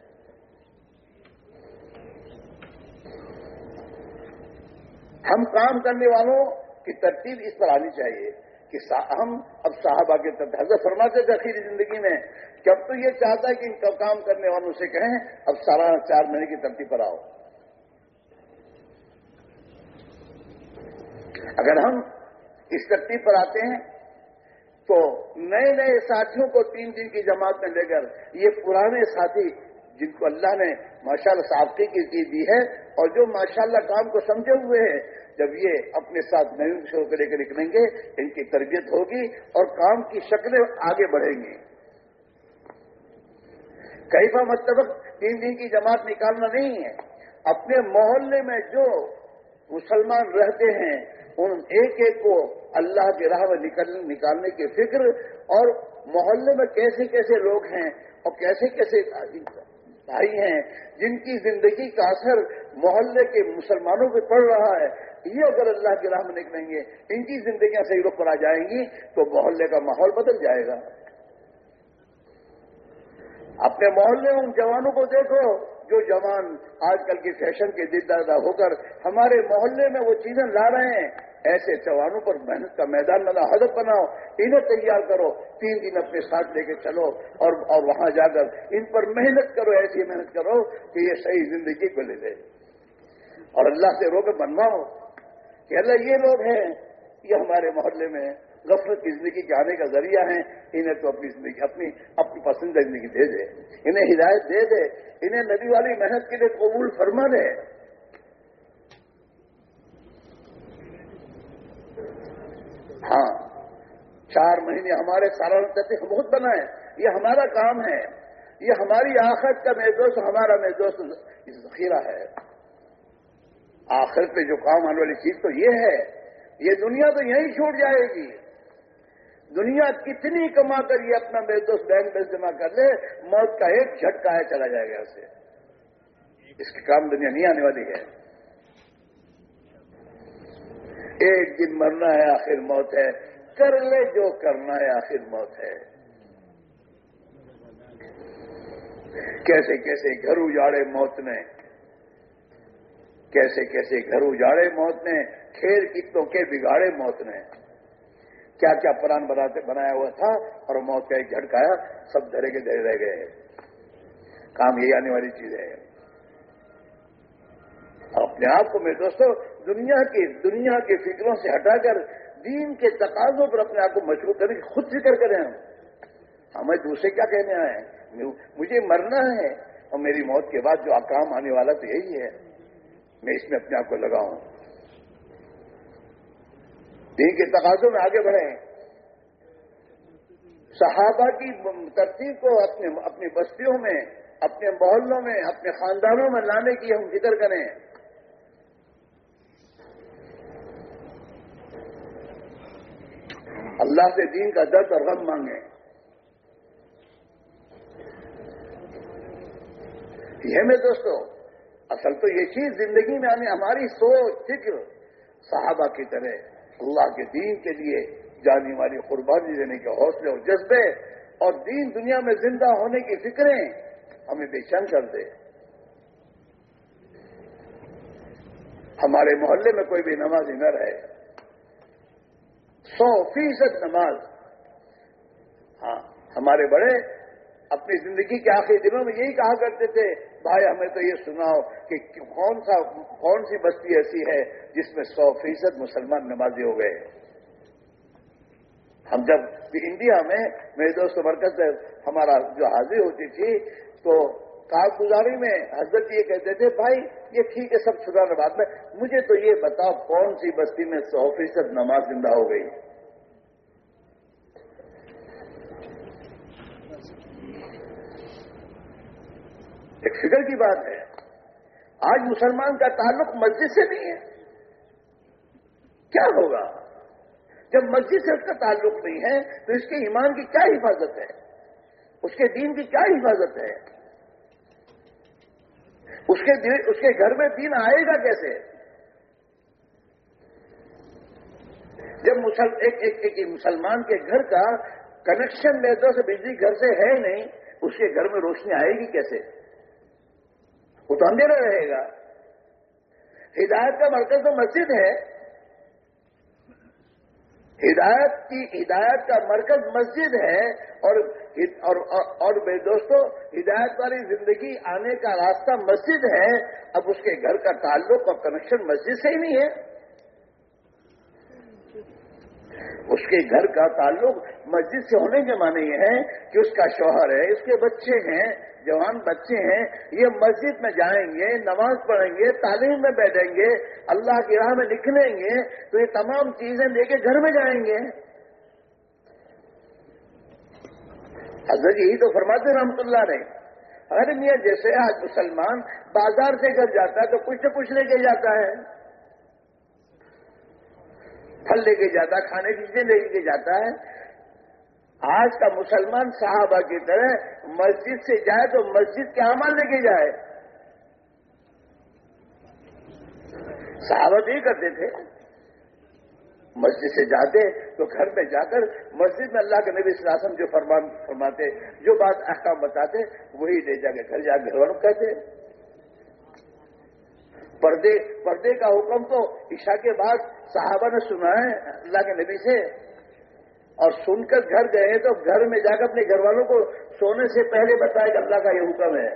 ہم کام کرنے والوں کی ترتیب اس پر آنی چاہیے کہ ہم اب صحابہ کے ترتیب. حضرت فرماتے تھے آخری زندگی میں کہ اب تو یہ چاہتا ہے کہ ان کام کرنے والوں سے کہیں اب سالانہ چار مہینے کی ترتیب پر آؤ. اگر ہم اس ترتیب پر آتے ہیں تو نئے نئے ساتھیوں کو تین دن کی جماعت میں لے کر یہ پرانے ساتھی جن کو اللہ نے ماشاءاللہ سابقے کی چیز دی ہے اور جو ماشاءاللہ کام کو سمجھے ہوئے ہیں, جب یہ اپنے ساتھ نئے شروع کو لے کر نکلیں گے ان کی تربیت ہوگی اور کام کی شکلیں آگے بڑھیں گی. کیفا مطلب تین دن کی جماعت نکالنا نہیں ہے, اپنے محلے میں جو مسلمان رہتے ہیں ان ایک ایک کو اللہ کی راہ میں نکالنے کی فکر, اور محلے میں کیسے کیسے لوگ ہیں اور کیسے کیسے بھائی ہیں جن کی زندگی کا اثر محلے کے مسلمانوں پہ پڑ رہا ہے, یہ اگر اللہ کی راہ میں نکلیں گے, ان کی زندگیاں صحیح رخ پر آ جائیں گی تو محلے کا ماحول بدل جائے گا. اپنے محلے میں ان جوانوں کو دیکھو جو جوان آج کل کی فیشن کے دیدہ ہو کر ہمارے محلے میں وہ چیزیں لا رہے ہیں. ایسے جوانوں پر محنت کا میدان بنا, حدت بناؤ, انہیں تیار کرو, تین دن اپنے ساتھ لے کے چلو اور اور وہاں جا کر ان پر محنت کرو, ایسی محنت کرو کہ یہ صحیح زندگی کو لے لے, اور اللہ سے رو کے بنواؤ کہ اللہ یہ لوگ ہیں, یہ ہمارے محلے میں غفلت کی زندگی کے آنے کا ذریعہ ہیں, انہیں تو اپنی زندگی اپنی اپنی پسندیدہ زندگی دے دے, انہیں ہدایت دے دے, انہیں نبی والی محنت کے لیے قبول فرما دے. ہاں, چار مہینے ہمارے سالانہ ترتیب بہت بنا ہے, یہ ہمارا کام ہے, یہ ہماری آخرت کا محدود, ہمارا محدود ذخیرہ ہے. آخرت پہ جو کام آنے والی چیز تو یہ ہے, یہ دنیا تو یہیں چھوٹ جائے گی. دنیا کتنی کما کر یہ اپنا محدود بینک میں جمع کر لے, موت کا ایک جھٹکا ہے چلا جائے گا اسے. اس کے کام دنیا نہیں آنے والی ہے. ایک دن مرنا ہے, آخر موت ہے, کر لے جو کرنا ہے, آخر موت ہے. کیسے کیسے گھر اجاڑے موت نے, کیسے کیسے گھر اجاڑے موت نے, کھیل کتوں کے بگاڑے موت نے, کیا کیا پلان بناتے بنایا ہوا تھا اور موت کا ایک جھٹکایا, سب دھرے کے دھرے رہ گئے. کام یہی آنے والی چیز ہے. اپنے آپ کو میرے دوستوں دنیا کی دنیا کی فکروں سے ہٹا کر دین کے تقاضوں پر اپنے آپ کو مشغول کریں، خود فکر کریں ہم ہمیں دوسرے کیا کہنے آئے ہیں، مجھے مرنا ہے اور میری موت کے بعد جو کام آنے والا تو یہی ہے، میں اس میں اپنے آپ کو لگاؤں، دین کے تقاضوں میں آگے بڑھیں، صحابہ کی ترتیب کو اپنے اپنی بستیوں میں، اپنے محلوں میں، اپنے خاندانوں میں لانے کی ہم فکر کریں، اللہ سے دین کا درد اور غم مانگیں۔ یہ میں دوستو اصل تو یہ چیز زندگی میں آنے، ہماری سوچ فکر صحابہ کی طرح اللہ کے دین کے لیے جانی والی قربانی دینے کے حوصلے اور جذبے اور دین دنیا میں زندہ ہونے کی فکریں ہمیں بے چین کر دے۔ ہمارے محلے میں کوئی بھی نمازی نہ رہے، سو فیصد نماز۔ ہاں ہمارے بڑے اپنی زندگی کے آخری دنوں میں یہی کہا کرتے تھے، بھائی ہمیں تو یہ سناؤ کہ کون سا کون سی بستی ایسی ہے جس میں سو فیصد مسلمان نمازی ہو گئے۔ ہم جب انڈیا میں میرے دوست مرکز سے ہمارا جو حاضری ہوتی تھی تو کارگزاری میں حضرت یہ کہتے تھے، بھائی یہ ٹھیک ہے سب چھٹانے بات میں، مجھے تو یہ بتاؤ کون سی بستی میں سو فیصد نماز زندہ ہو گئی۔ ایک فکر کی بات ہے، آج مسلمان کا تعلق مسجد سے نہیں ہے، کیا ہوگا جب مسجد سے اس کا تعلق نہیں ہے تو اس کے ایمان کی کیا حفاظت ہے، اس کے دین کی کیا حفاظت ہے، اس کے اس کے گھر میں دین آئے گا کیسے؟ جب مسل ایک, ایک, ایک مسلمان کے گھر کا کنیکشن میرے سے بجلی گھر سے ہے نہیں، اس کے گھر میں روشنی آئے گی کیسے؟ وہ تو اندھیرا رہے گا۔ ہدایت کا مرکز تو مسجد ہے، ہدایت کی ہدایت کا مرکز مسجد ہے، اور اور اور میرے دوستوں ہدایت والی زندگی آنے کا راستہ مسجد ہے۔ اب اس کے گھر کا تعلق اور کنیکشن مسجد سے ہی نہیں ہے، اس کے گھر کا تعلق مسجد سے ہونے کے معنی یہ ہے کہ اس کا شوہر ہے، اس کے بچے ہیں، جوان بچے ہیں، یہ مسجد میں جائیں گے، نماز پڑھیں گے، تعلیم میں بیٹھیں گے، اللہ کی راہ میں نکلیں گے، تو یہ تمام چیزیں لے کے گھر میں جائیں گے۔ حضرت یہی تو فرماتے رحمت اللہ نے، اگر میاں جیسے آج مسلمان بازار سے گھر جاتا ہے تو کچھ نہ کچھ لے کے جاتا ہے، پھل لے کے جاتا ہے، کھانے کی چیزیں لے کے جاتا ہے۔ آج کا مسلمان صحابہ کی طرح مسجد سے جائے تو مسجد کے اعمال لے کے جائے۔ صحابہ یہ کرتے تھے، مسجد سے جاتے تو گھر میں جا کر مسجد میں اللہ کے نبی صلی اللہ علیہ وسلم جو فرمان فرماتے، جو بات احکام بتاتے، وہی لے جا کے گھر جا کے گھر والوں کہتے۔ پردے پردے کا حکم تو عشاء کے بعد صحابہ نے سنا ہے اللہ کے نبی سے، اور سن کر گھر گئے تو گھر میں جا کر اپنے گھر والوں کو سونے سے پہلے بتایا کہ اللہ کا یہ حکم ہے۔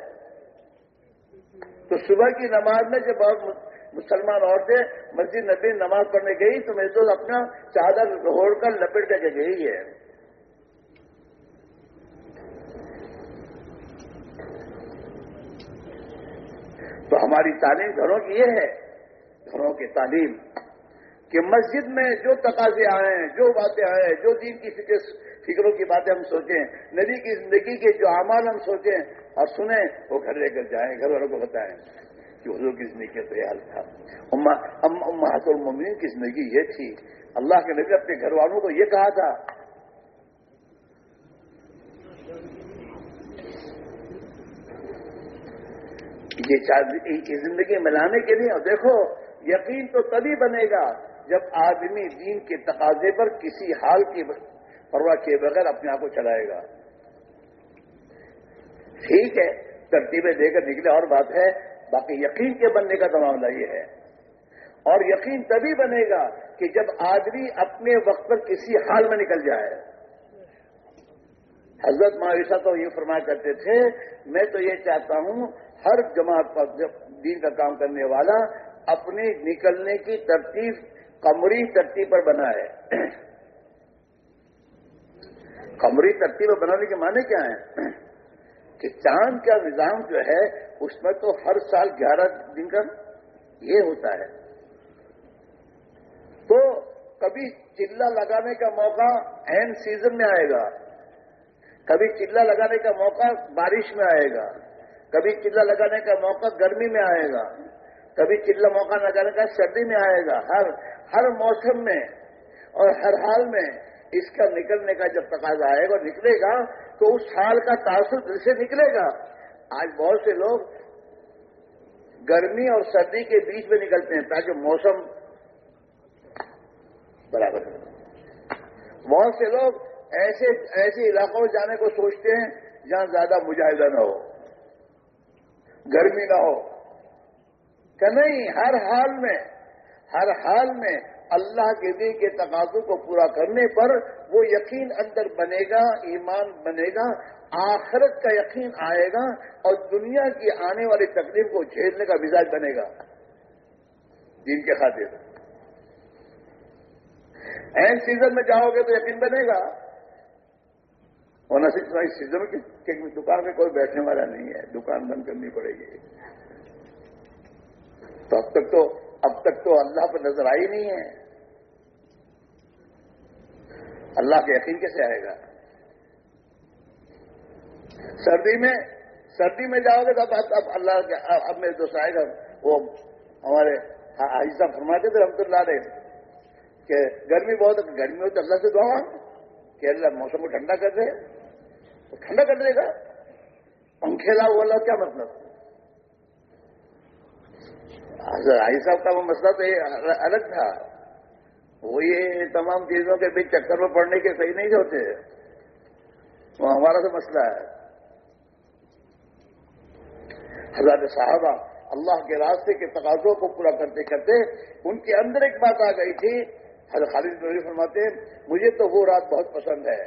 تو صبح کی نماز میں جب مسلمان عورتیں مسجد نبی نماز پڑھنے گئی تو میرے تو اپنا چادر اوڑھ کر لپیٹ کر کے گئی ہے۔ تو ہماری تعلیم گھروں کی یہ ہے، گھروں کی تعلیم کہ مسجد میں جو تقاضے آئے ہیں، جو باتیں آئے ہیں، جو دین کی فکر فکروں کی باتیں ہم سوچیں، نبی کی زندگی کے جو اعمال ہم سوچیں اور سنیں، وہ گھر لے کر جائیں، گھر والوں کو بتائیں کہ حضور کی زندگی کا تو یہ حال تھا، امہات المومنین کی زندگی یہ تھی، اللہ کے نبی اپنے گھر والوں کو یہ کہا تھا۔ یہ زندگی ملانے کے لیے، اور دیکھو یقین تو تبھی بنے گا جب آدمی دین کے تقاضے پر کسی حال کی پرواہ کیے بغیر اپنے آپ کو چلائے گا۔ ٹھیک ہے ترتیبیں دے کر نکلے اور بات ہے، باقی یقین کے بننے کا تو معاملہ یہ ہے، اور یقین تبھی بنے گا کہ جب آدمی اپنے وقت پر کسی حال میں نکل جائے۔ حضرت مولوی تو یہ فرمایا کرتے تھے، میں تو یہ چاہتا ہوں ہر جماعت پر جب دین کا کام کرنے والا اپنی نکلنے کی ترتیب قمری ترتیب پر بنائے۔ قمری ترتیب پر بنانے کے معنی کیا ہے کہ چاند کا نظام جو ہے اس میں تو ہر سال گیارہ دن کا یہ ہوتا ہے، تو کبھی چلہ لگانے کا موقع عین سیزن میں آئے گا، کبھی چلہ لگانے کا موقع بارش میں آئے گا، کبھی چلہ لگانے کا موقع گرمی میں آئے گا، کبھی چلہ موقع لگانے کا سردی میں آئے گا۔ ہر ہر موسم میں اور ہر حال میں اس کا نکلنے کا جب تقاضا آئے گا اور نکلے گا تو اس حال کا تاثر دل سے نکلے گا۔ آج بہت سے لوگ گرمی اور سردی کے بیچ میں نکلتے ہیں تاکہ موسم برابر ہو۔ بہت سے لوگ ایسے ایسے علاقوں میں جانے کو سوچتے ہیں جہاں زیادہ مجاہدہ نہ ہو، گرمی نہ ہو، کہ نہیں، ہر حال میں ہر حال میں اللہ کے دین کے تقاضوں کو پورا کرنے پر وہ یقین اندر بنے گا، ایمان بنے گا، آخرت کا یقین آئے گا اور دنیا کی آنے والی تکلیف کو جھیلنے کا مزاج بنے گا دین کے خاطر۔ این سیزن میں جاؤ گے تو یقین بنے گا، ورنہ اس سیزن کی دکان میں کوئی بیٹھنے والا نہیں ہے، دکان بند کرنی پڑے گی۔ تو اب تک تو اب تک تو اللہ پر نظر آئی نہیں ہے، اللہ کے یقین کیسے آئے گا؟ سردی میں سردی میں جاؤ گے تو اب اب اللہ کے اب میرے دوست آئے گا، وہ ہمارے حاجی صاحب فرماتے تھے رحمۃ اللہ علیہ کہ گرمی بہت ہے، گرمی ہو تو اللہ سے دعا کہ اللہ موسم کو ٹھنڈا کر دے، وہ ٹھنڈا کر دے گا۔ پنکھے لاؤ والا کیا مطلب؟ حاجی صاحب کا وہ مسئلہ تو یہ الگ تھا، وہ یہ تمام چیزوں کے بیچ چکر میں پڑنے کے صحیح نہیں ہوتے، وہ ہمارا تو مسئلہ ہے۔ حضرت صحابہ اللہ کے راستے کے تقاضوں کو پورا کرتے کرتے ان کے اندر ایک بات آ گئی تھی۔ حضرت خالد بن ولید فرماتے ہیں مجھے تو وہ رات بہت پسند ہے،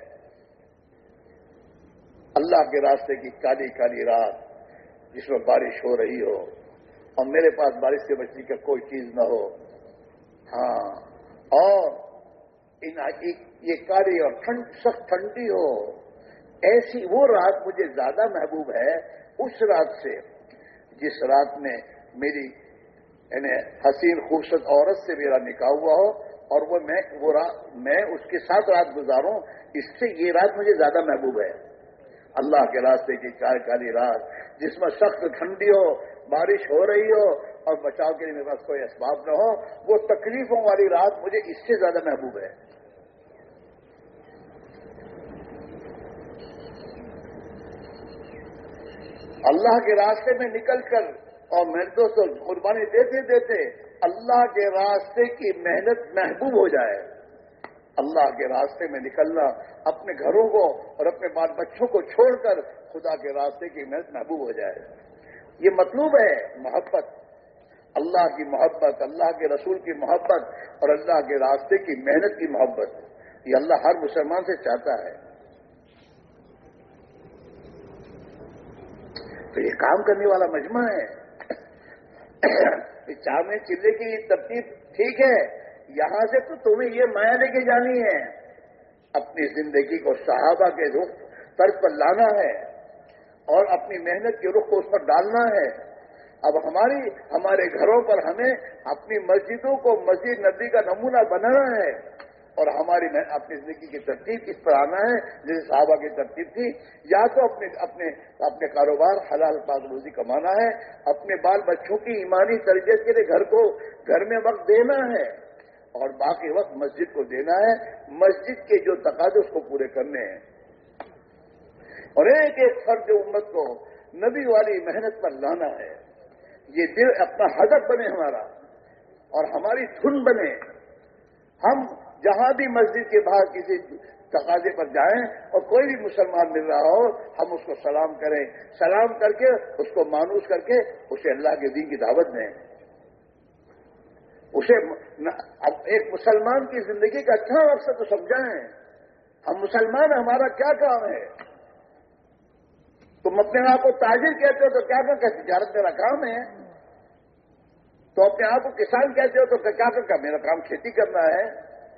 اللہ کے راستے کی کالی کالی رات جس میں بارش ہو رہی ہو اور میرے پاس بارش سے بچنے کا کوئی چیز نہ ہو، ہاں، اور ان یہ کالی اور ٹھنڈ سخت ٹھنڈی ہو، ایسی وہ رات مجھے زیادہ محبوب ہے اس رات سے جس رات میں میری یعنی حسین خوبصورت عورت سے میرا نکاح ہوا ہو اور وہ میں وہ رات میں اس کے ساتھ رات گزاروں، اس سے یہ رات مجھے زیادہ محبوب ہے۔ اللہ کے راستے کی کالی کالی رات جس میں سخت ٹھنڈی ہو، بارش ہو رہی ہو اور بچاؤ کے لیے میرے پاس کوئی اسباب نہ ہو، وہ تکلیفوں والی رات مجھے اس سے زیادہ محبوب ہے۔ اللہ کے راستے میں نکل کر اور میرے دوستوں قربانی دیتے دیتے اللہ کے راستے کی محنت محبوب ہو جائے، اللہ کے راستے میں نکلنا، اپنے گھروں کو اور اپنے بال بچوں کو چھوڑ کر خدا کے راستے کی محنت محبوب ہو جائے، یہ مطلوب ہے محبت، اللہ کی محبت، اللہ کے رسول کی محبت اور اللہ کے راستے کی محنت کی محبت، یہ اللہ ہر مسلمان سے چاہتا ہے۔ تو یہ کام کرنے والا مجمع ہے۔ چاند چلے کی ترتیب ٹھیک ہے، یہاں سے تو تمہیں یہ مایا لے کے جانی ہے، اپنی زندگی کو صحابہ کے رخ طرز پر لانا ہے اور اپنی محنت کے رخ کو اس پر ڈالنا ہے۔ اب ہماری ہمارے گھروں پر ہمیں اپنی مسجدوں کو مسجد نبی کا نمونہ بنانا ہے اور ہماری اپنی زندگی کی ترتیب اس پر آنا ہے جیسے صحابہ کی ترتیب تھی، یا تو اپنے اپنے اپنے کاروبار حلال پاک روزی کمانا ہے، اپنے بال بچوں کی ایمانی تربیت کے لیے گھر کو گھر میں وقت دینا ہے اور باقی وقت مسجد کو دینا ہے، مسجد کے جو تقاضے اس کو پورے کرنے ہیں اور ایک ایک فرد امت کو نبی والی محنت پر لانا ہے۔ یہ دل اپنا ہدف بنے ہمارا اور ہماری دھن بنے، ہم جہاں بھی مسجد کے باہر کسی تقاضے پر جائیں اور کوئی بھی مسلمان مل رہا ہو ہم اس کو سلام کریں، سلام کر کے اس کو مانوس کر کے اسے اللہ کے دین کی دعوت دیں، اسے ایک مسلمان کی زندگی کا اچھا مقصد تو سمجھائیں۔ ہم مسلمان، ہمارا کیا کام ہے؟ तुम अपने आप को ताजिर कहते हो तो क्या कर तिजारत मेरा काम है। तो अपने आप को किसान कहते हो तो क्या कर मेरा काम खेती करना है।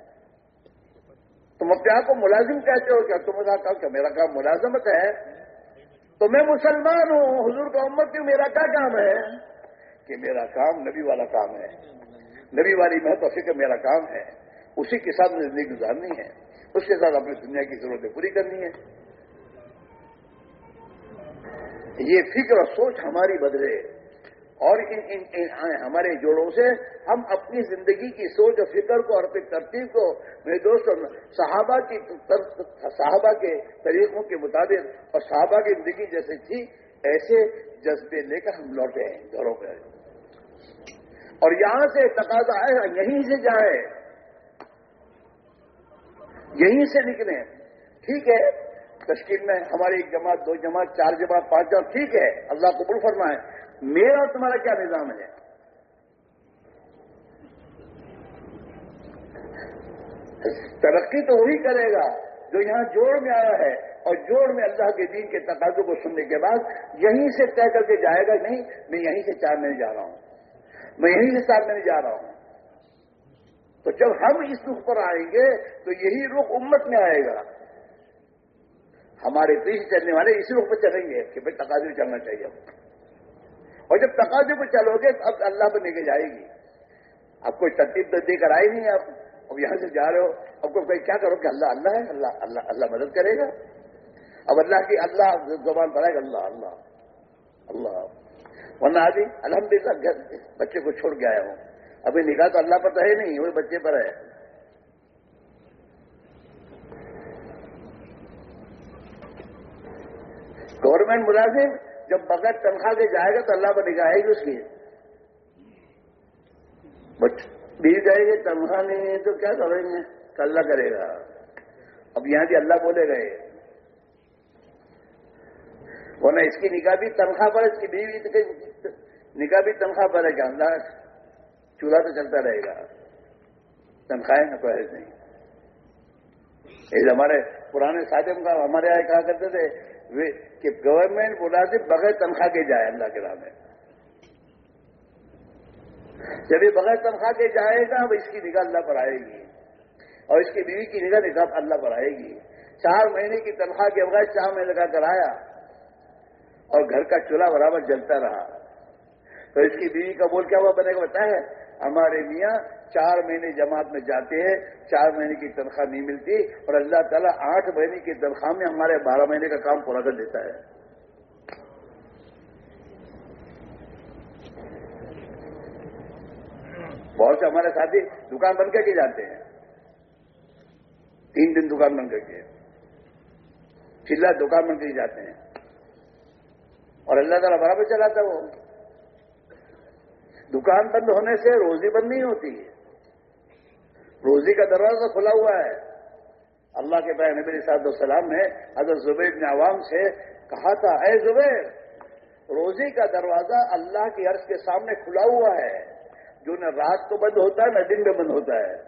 तुम अपने आप को मुलाजिम कहते हो क्या तुम्हारा काम क्या मेरा काम मुलाजमत है। तो मैं मुसलमान हूं, हुजूर का उम्मती हूं, मेरा क्या काम है कि मेरा काम नबी वाला काम है, नबी वाली महत्व फिक्र मेरा काम है, उसी के साथ जिंदगी गुजारनी है, उसके साथ अपनी दुनिया की जरूरतें पूरी करनी है। ये फिक्र और सोच हमारी बदले और इन, इन, इन हमारे जोड़ों से हम अपनी जिंदगी की सोच और फिक्र को और अपनी तरतीब को मेरे दोस्तों सहाबा की सहाबा के तरीकों के मुताबिक और सहाबा की जिंदगी जैसे थी ऐसे जज्बे लेकर हम लौटे हैं घरों पर। और यहां से तकाजा आए यहीं से जाए, यहीं से निकले। ठीक है, तश्कील में हमारी एक जमात, दो जमात, चार जमात, पांच जमात, ठीक है, अल्लाह कबूल फरमाए। मेरा और तुम्हारा क्या निजाम है। तरक्की तो वही करेगा जो यहां जोड़ में आया है, और जोड़ में अल्लाह के दीन के तकाज़ों को सुनने के बाद यहीं से तय करके जाएगा, नहीं मैं यहीं से चार महीने जा रहा हूं, मैं यहीं से चार महीने जा रहा हूं। तो जब हम इस रुख पर आएंगे तो यही रुख उम्मत में आएगा। हमारे पीछे चलने वाले इसी रुख पर चलेंगे कि भाई तकाज़े चलना चाहिए। और जब तकाज़े पर चलोगे तो अब अल्लाह पर लेके जाएगी। अब कोई तरतीब तो देकर आए नहीं, आप अब यहां से जा रहे हो, अब कोई भाई क्या करो कि अल्लाह अल्लाह है, अल्लाह अल्लाह अल्लाह मदद करेगा। अब अल्लाह की अल्लाह जुबान पर आएगा अल्लाह अल्लाह अल्लाह, वरना आदि अल्हम्दुलिल्लाह बच्चे को छोड़ के आया हूं, अभी निगाह तो अल्लाह पर तो है नहीं, वही बच्चे पर है। गवर्नमेंट मुलाजिम जब बगैर तनख्वाह के जाएगा तो अल्लाह पर निगाह आएगी उसकी। बीवी जाएगी तनख्वाह नहीं है तो क्या करेंगे, अल्लाह करेगा। अब यहां भी अल्लाह बोले गए, वरना इसकी निगाह भी तनख्वाह पर, इसकी बीवी निगाह भी तनख्वाह पर है कि अल्लाह चूल्हा तो चलता रहेगा, तनख्वाहें न तो है नहीं। हमारे पुराने साथियों का हमारे यहाँ कहा करते थे वे कि गवर्नमेंट मुलाजिम बगैर तनख्वाह के जाए अल्लाह के राह में। जब ये बगैर तनख्वाह के जाएगा अब इसकी निगाह अल्लाह पर आएगी, और इसकी बीवी की निगाह निगाह अल्लाह पर आएगी। चार महीने की तनख्वाह के बगैर चार महीने लगा कर आया और घर का चूल्हा बराबर जलता रहा, तो इसकी बीवी का बोल क्या हुआ बनेगा बताया, हमारे मियाँ चार महीने जमात में जाते हैं, चार महीने की तनख्वाह नहीं मिलती, और अल्लाह ताला आठ महीने की तनख्वाह में हमारे बारह महीने का काम पूरा कर देता है। बहुत से हमारे साथी दुकान बंद करके जाते हैं, तीन दिन दुकान बंद करके, चिल्ला दुकान बंद करके जाते हैं, और अल्लाह ताला बराबर चलाता है। वो दुकान बंद होने से रोजी बंद नहीं होती, रोजी का दरवाजा खुला हुआ है। अल्लाह के प्यारे नबी सल्लल्लाहु अलैहि वसल्लम ने हज़रत ज़ुबैर बिन अवाम से कहा था, ऐ ज़ुबैर, रोजी का दरवाजा अल्लाह की अर्श के सामने खुला हुआ है, जो न रात को बंद होता है न दिन में बंद होता है।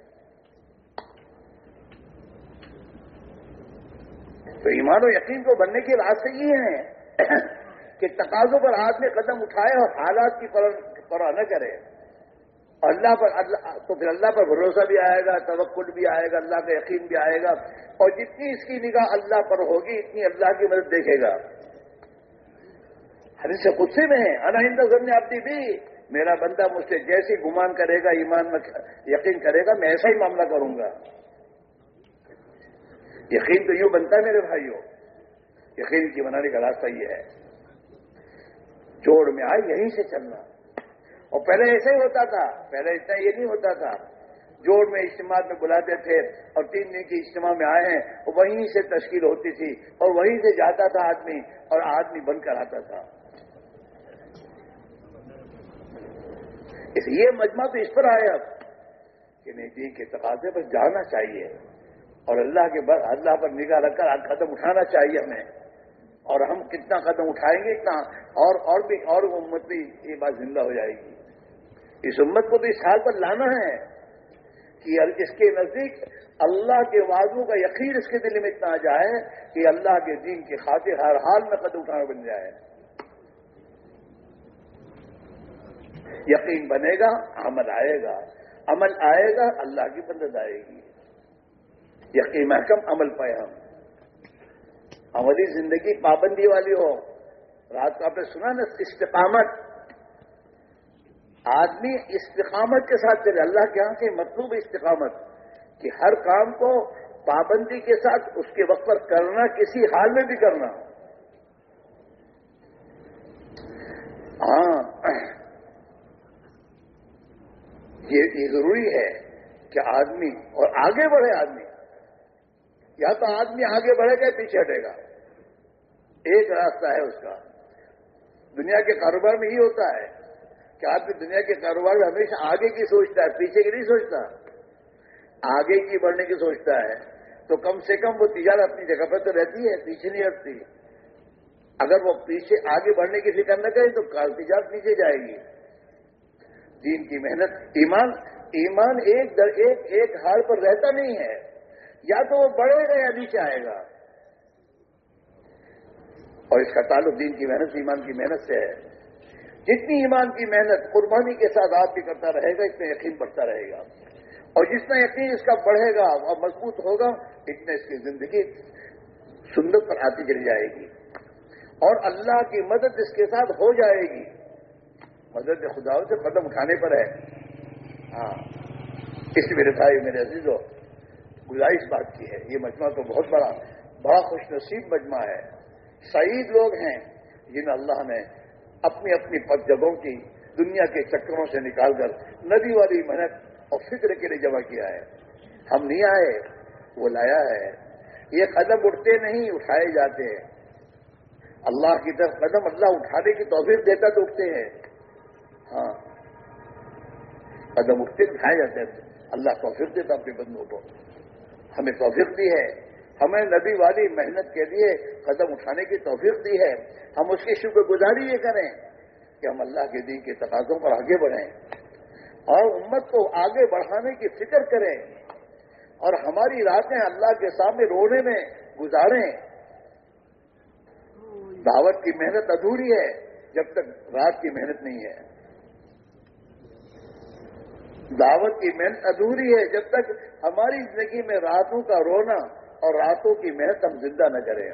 तो ईमान और यकीन को बनने के रास्ते ये हैं कि तकाज़ों पर आदमी कदम उठाए और हालात की परवाह न करे, अल्लाह पर अल्लाह, तो फिर अल्लाह पर भरोसा भी आएगा, तवक्कुल भी आएगा, अल्लाह का यकीन भी आएगा, और जितनी इसकी निगाह अल्लाह पर होगी इतनी अल्लाह की मदद देखेगा। हदीस कुदसी में है, अना इंद ज़न्नि अब्दी भी, मेरा बंदा मुझसे जैसे गुमान करेगा, ईमान में यकीन करेगा, मैं ऐसा ही मामला करूंगा। यकीन तो यूं बनता है मेरे भाइयों, यकीन की बनाने का रास्ता ये है, जोड़ में आए यहीं से चलना। और पहले ऐसा ही होता था, पहले इतना ये नहीं होता था, जोड़ में इज्तिमा में बुलाते थे और तीन दिन की इज्तिमा में आए हैं, और वहीं से तश्कील होती थी और वहीं से जाता था आदमी और आदमी बनकर आता था। इसलिए मजमा तो इस पर आया कि नहीं दीन के तकाज़े पर जाना चाहिए और अल्लाह के बाद अल्लाह पर निगाह रखकर कदम उठाना चाहिए हमें, और हम कितना कदम उठाएंगे इतना और और भी और उम्मत भी ये बात जिंदा हो जाएगी। इस उम्मत को तो इस हाल पर लाना है کہ اس کے نزدیک اللہ کے وعدوں کا یقین اس کے دل میں اتنا آ جائے کہ اللہ کے دین کی خاطر ہر حال میں قدم اٹھانا بن جائے. یقین بنے گا، عمل آئے گا، عمل آئے گا، اللہ کی مدد آئے گی. یقین محکم عمل پائے ہم. عملی زندگی پابندی والی ہو. رات کو آپ نے سنا نا استقامت. آدمی استقامت کے ساتھ چلے. اللہ کے یہاں سے مطلوب استقامت کہ ہر کام کو پابندی کے ساتھ اس کے وقت پر کرنا، کسی حال میں بھی کرنا. ہاں یہ ضروری ہے کہ آدمی اور آگے بڑھے. آدمی یا تو آدمی آگے بڑھے گا، پیچھے ہٹے گا. ایک راستہ ہے اس کا. دنیا کے کاروبار میں یہ ہوتا ہے کہ آدمی دنیا کے کاروبار میں ہمیشہ آگے کی سوچتا ہے، پیچھے کی نہیں سوچتا. آگے کی بڑھنے کی سوچتا ہے تو کم سے کم وہ تجارت اپنی جگہ پر تو رہتی ہے، پیچھے نہیں ہٹتی. اگر وہ پیچھے آگے بڑھنے کی فکر نہ کرے تو تجارت نیچے جائے گی. دین کی محنت. ایمان ایمان ایک در ایک ایک حال پر رہتا نہیں ہے. یا تو وہ بڑھے گا یا نیچے آئے گا. اور اس کا تعلق دین کی محنت، ایمان کی محنت سے ہے. جتنی ایمان کی محنت قربانی کے ساتھ آدمی کرتا رہے گا، اتنا یقین بڑھتا رہے گا. اور جتنا یقین اس کا بڑھے گا اور مضبوط ہوگا، اتنا اس کی زندگی سنت پر آتی چلی جائے گی. اور اللہ کی مدد اس کے ساتھ ہو جائے گی. مدد خدا سے قدم اٹھانے پر ہے. ہاں اس میرے بھائی میرے عزیزوں گزارش بات کی ہے. یہ مجمع تو بہت بڑا بڑا خوش نصیب مجمع ہے. سعید لوگ ہیں جن اللہ نے اپنی اپنی پد جگہوں کی دنیا کے چکروں سے نکال کر ندی والی محنت اور فکر کے لیے جمع کیا ہے. ہم نہیں آئے، وہ لایا ہے. یہ قدم اٹھتے نہیں، اٹھائے جاتے ہیں. اللہ کی طرف قدم اللہ اٹھانے کی توفیق دیتا تو اٹھتے ہیں. ہاں قدم اٹھتے اٹھائے جاتے ہیں. اللہ توفیق دیتا اپنے بندوں کو. ہمیں توفیق دی ہے. ہمیں نبی والی محنت کے لیے قدم اٹھانے کی توفیق دی ہے. ہم اس کی شکر گزاری یہ کریں کہ ہم اللہ کے دین کے تقاضوں پر آگے بڑھیں اور امت کو آگے بڑھانے کی فکر کریں اور ہماری راتیں اللہ کے سامنے رونے میں گزاریں. دعوت کی محنت ادھوری ہے جب تک رات کی محنت نہیں ہے. دعوت کی محنت ادھوری ہے جب تک ہماری زندگی میں راتوں کا رونا اور راتوں کی محنت ہم زندہ نہ کریں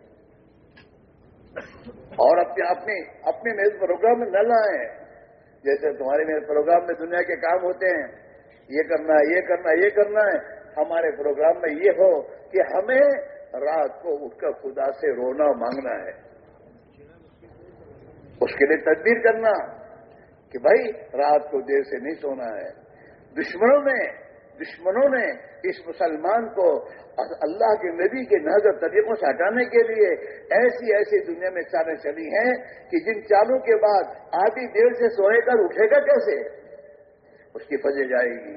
اور اپنے اپنے اپنے میرے پروگرام میں نہ لائیں. جیسے تمہارے میرے پروگرام میں دنیا کے کام ہوتے ہیں، یہ کرنا ہے یہ کرنا ہے یہ کرنا ہے. ہمارے پروگرام میں یہ ہو کہ ہمیں رات کو اٹھ کر خدا سے رونا مانگنا ہے. اس کے لیے تدبیر کرنا کہ بھائی رات کو دیر سے نہیں سونا ہے. دشمنوں نے دشمنوں نے اس مسلمان کو اللہ کے نبی کے نہج اور طریقوں سے ہٹانے کے لیے ایسی ایسی دنیا میں چالیں چلی ہیں کہ جن چالوں کے بعد آدھی دیر سے سوئے کر اٹھے گا کیسے، اس کی فجر جائے گی.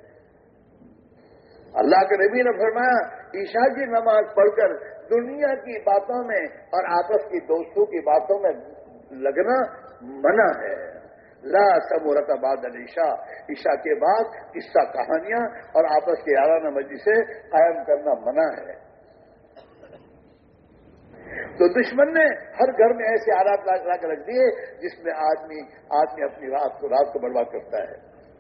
اللہ کے نبی نے فرمایا عشاء کی نماز پڑھ کر دنیا کی باتوں میں اور آپس کی دوستوں کی باتوں میں لگنا منع ہے. لا سمورت بعد العشاء، عشاء کے بعد قصہ کہانیاں اور آپس کے یارانہ مجلسیں قائم کرنا منع ہے. تو دشمن نے ہر گھر میں ایسے آلات لا کر رکھ دیے جس میں آدمی آدمی اپنی رات کو رات کو برباد کرتا ہے.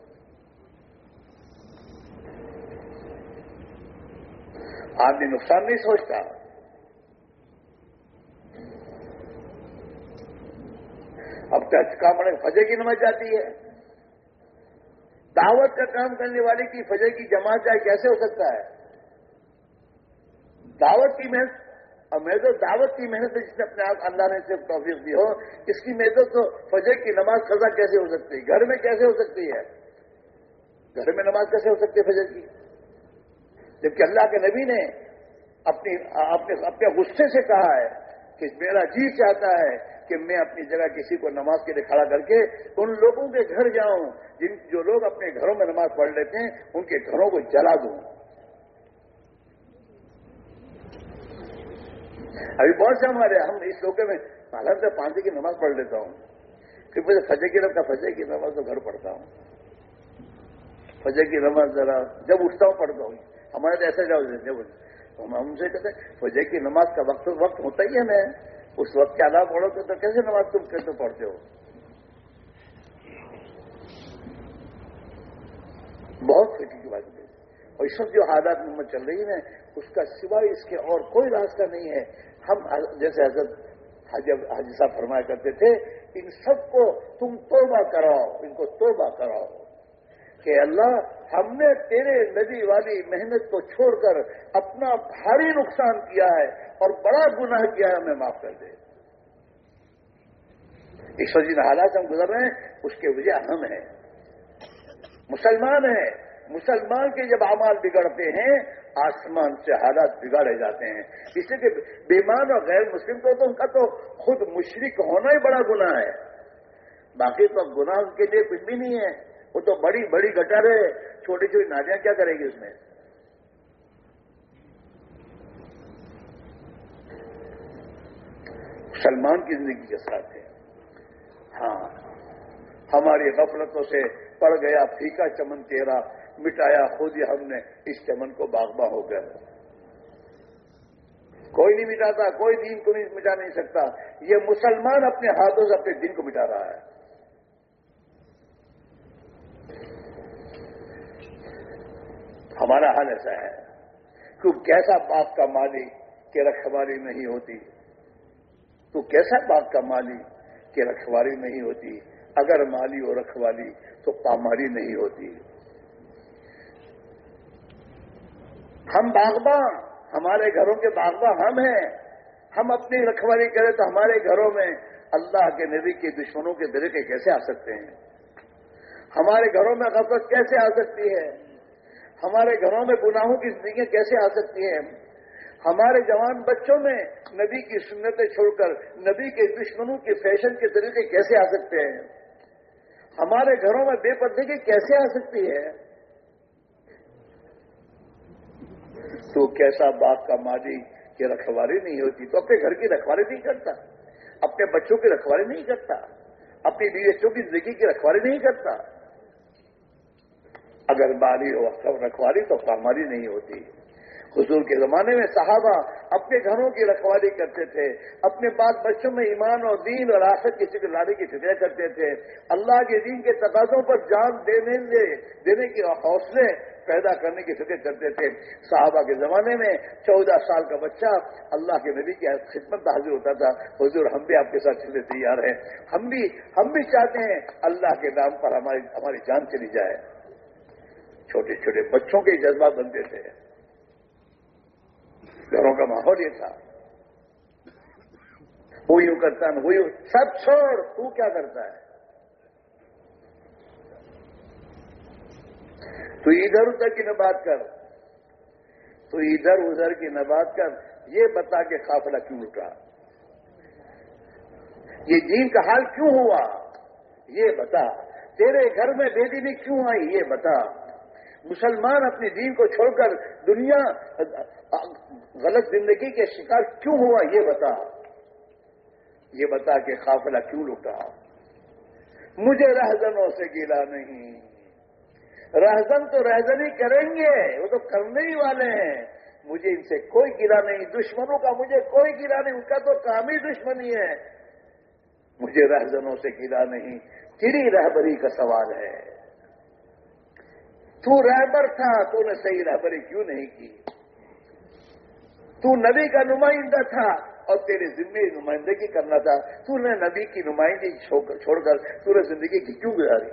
آدمی نقصان نہیں سوچتا. اب تک کام فجر کی نماز جاتی ہے. دعوت کا کام کرنے والے کی فجر کی جماعت جائے کیسے ہو سکتا ہے؟ دعوت کی محنت اور محنت دعوت کی محنت جس نے اپنے آپ اللہ نے صرف توفیق دی ہو، اس کی محنت تو فجر کی نماز قضا کیسے ہو سکتی ہے؟ گھر میں کیسے ہو سکتی ہے؟ گھر میں نماز کیسے ہو سکتی ہے فجر کی؟ جبکہ اللہ کے نبی نے اپنی اپنے اپنے غصے سے کہا ہے کہ میرا جی چاہتا ہے کہ میں اپنی جگہ کسی کو نماز کے لیے کھڑا کر کے ان لوگوں کے گھر جاؤں جن جو لوگ اپنے گھروں میں نماز پڑھ لیتے ہیں، ان کے گھروں کو جلا دوں. ابھی بہت سے ہمارے ہم اس لوگوں میں حالت سے پانچ کی نماز پڑھ لیتا ہوں، پھر مجھے فجر کی رات کا فجر کی نماز تو گھر پڑھتا ہوں. فجر کی نماز ذرا جب اٹھتا ہوں پڑھتا ہوں. ہمارے تو ایسا جاؤ جب ہم ان سے کہتے ہیں فجر کی نماز کا وقت وقت ہوتا ہی ہے نا, اس وقت کے علاوہ پڑھو تو کیسے نماز تم کیسے پڑھتے ہو؟ بہت فکر کی بات ہے. اور اس وقت جو حالات میں چل رہی ہے اس کا سوائے اس کے اور کوئی راستہ نہیں ہے. ہم جیسے حضرت حاجی صاحب فرمایا کرتے تھے, ان سب کو تم توبہ کراؤ, ان کو توبہ کراؤ کہ اللہ ہم نے تیرے نبی والی محنت کو چھوڑ کر اپنا بھاری نقصان کیا ہے اور بڑا گناہ کیا ہے, ہمیں معاف کر دے. اس وجہ جن حالات ہم گزر رہے ہیں اس کے وجہ ہم ہیں, مسلمان ہیں. مسلمان کے جب اعمال بگڑتے ہیں آسمان سے حالات بگاڑے جاتے ہیں. اس لیے کہ بیمان اور غیر مسلم کو تو ان کا تو خود مشرک ہونا ہی بڑا گناہ ہے, باقی تو گناہ ان کے لیے کچھ بھی نہیں ہے. وہ تو بڑی بڑی گٹر ہے, چھوٹی چھوٹی نالیاں کیا کرے گی اس میں؟ سلمان کی زندگی کے ساتھ ہے. ہاں ہماری غفلتوں سے پڑ گیا پھیکا چمن تیرا, مٹایا خود ہی ہم نے اس چمن کو باغباں ہو گئے. کوئی نہیں مٹاتا, کوئی دین کو نہیں مٹا نہیں سکتا. یہ مسلمان اپنے ہاتھوں سے اپنے دین کو مٹا رہا ہے. ہمارا حال ایسا ہے کہ کیسا باپ کا مالی کہ رکھوالی نہیں ہوتی, تو کیسا باپ کا مالی کہ رکھوالی نہیں ہوتی. اگر مالی اور رکھوالی تو پاماری نہیں ہوتی. ہم باغباں, ہمارے گھروں کے باغباں ہم ہیں. ہم اپنی رکھوالی کریں تو ہمارے گھروں میں اللہ کے نبی کے دشمنوں کے طریقے کیسے آ سکتے ہیں؟ ہمارے گھروں میں غفلت کیسے آ سکتی ہے؟ ہمارے گھروں میں گناہوں کی زندگیاں کیسے آ سکتی ہیں؟ ہمارے جوان بچوں میں نبی کی سنتیں چھوڑ کر نبی کے دشمنوں کے فیشن کے طریقے کیسے آ سکتے ہیں؟ ہمارے گھروں میں بے پردگی کیسے آ سکتی ہے؟ تو کیسا باپ کا مالی کی رکھوالی نہیں ہوتی تو اپنے گھر کی رکھوالی نہیں کرتا, اپنے بچوں کی رکھوالی نہیں کرتا, اپنی بیوی بچوں کی زندگی کی رکھوالی نہیں کرتا. اگر مالی ہو رکھوالی تو پاماری نہیں ہوتی. حضور کے زمانے میں صحابہ اپنے گھروں کی رکھوالی کرتے تھے, اپنے بال بچوں میں ایمان اور دین اور آخرت کی فکر لانے کی فکر کرتے تھے, اللہ کے دین کے تقاضوں پر جان دینے دینے کے حوصلے پیدا کرنے کی فکر کرتے تھے. صحابہ کے زمانے میں چودہ سال کا بچہ اللہ کے نبی کی خدمت میں حاضر ہوتا تھا, حضور ہم بھی آپ کے ساتھ چلنے تیار ہیں, ہم بھی ہم بھی چاہتے ہیں اللہ کے نام پر ہماری ہماری جان چلی جائے. چھوٹے چھوٹے بچوں کے جذبات بنتے تھے. گھروں کا ماحول یہ تھا. وہ یوں کرتا ہے, وہ یوں, سب چھوڑ, تو کیا کرتا ہے؟ تو ادھر ادھر کی نہ بات کر, تو ادھر ادھر کی نہ بات کر, یہ بتا کہ قافلہ کیوں لٹا, یہ دین کا حال کیوں ہوا, یہ بتا. تیرے گھر میں بے دینی کیوں آئی, یہ بتا. مسلمان اپنے دین کو چھوڑ کر دنیا غلط زندگی کے شکار کیوں ہوا, یہ بتا. یہ بتا کہ قافلہ کیوں لٹا. مجھے رہزنوں سے گیلا نہیں, رہزن تو رہزنی کریں گے, وہ تو کرنے ہی والے ہیں. مجھے ان سے کوئی گیلا نہیں, دشمنوں کا مجھے کوئی گیلا نہیں, ان کا تو کام ہی دشمنی ہے. مجھے رہزنوں سے گیلا نہیں, تیری رہبری کا سوال ہے. تو رہبر تھا, تو نے صحیح رہبری کیوں نہیں کی؟ تو نبی کا نمائندہ تھا اور تیرے ذمے نمائندگی کرنا تھا, تو نے نبی کی نمائندگی چھوڑ کر تو نے زندگی کی کیوں گزاری؟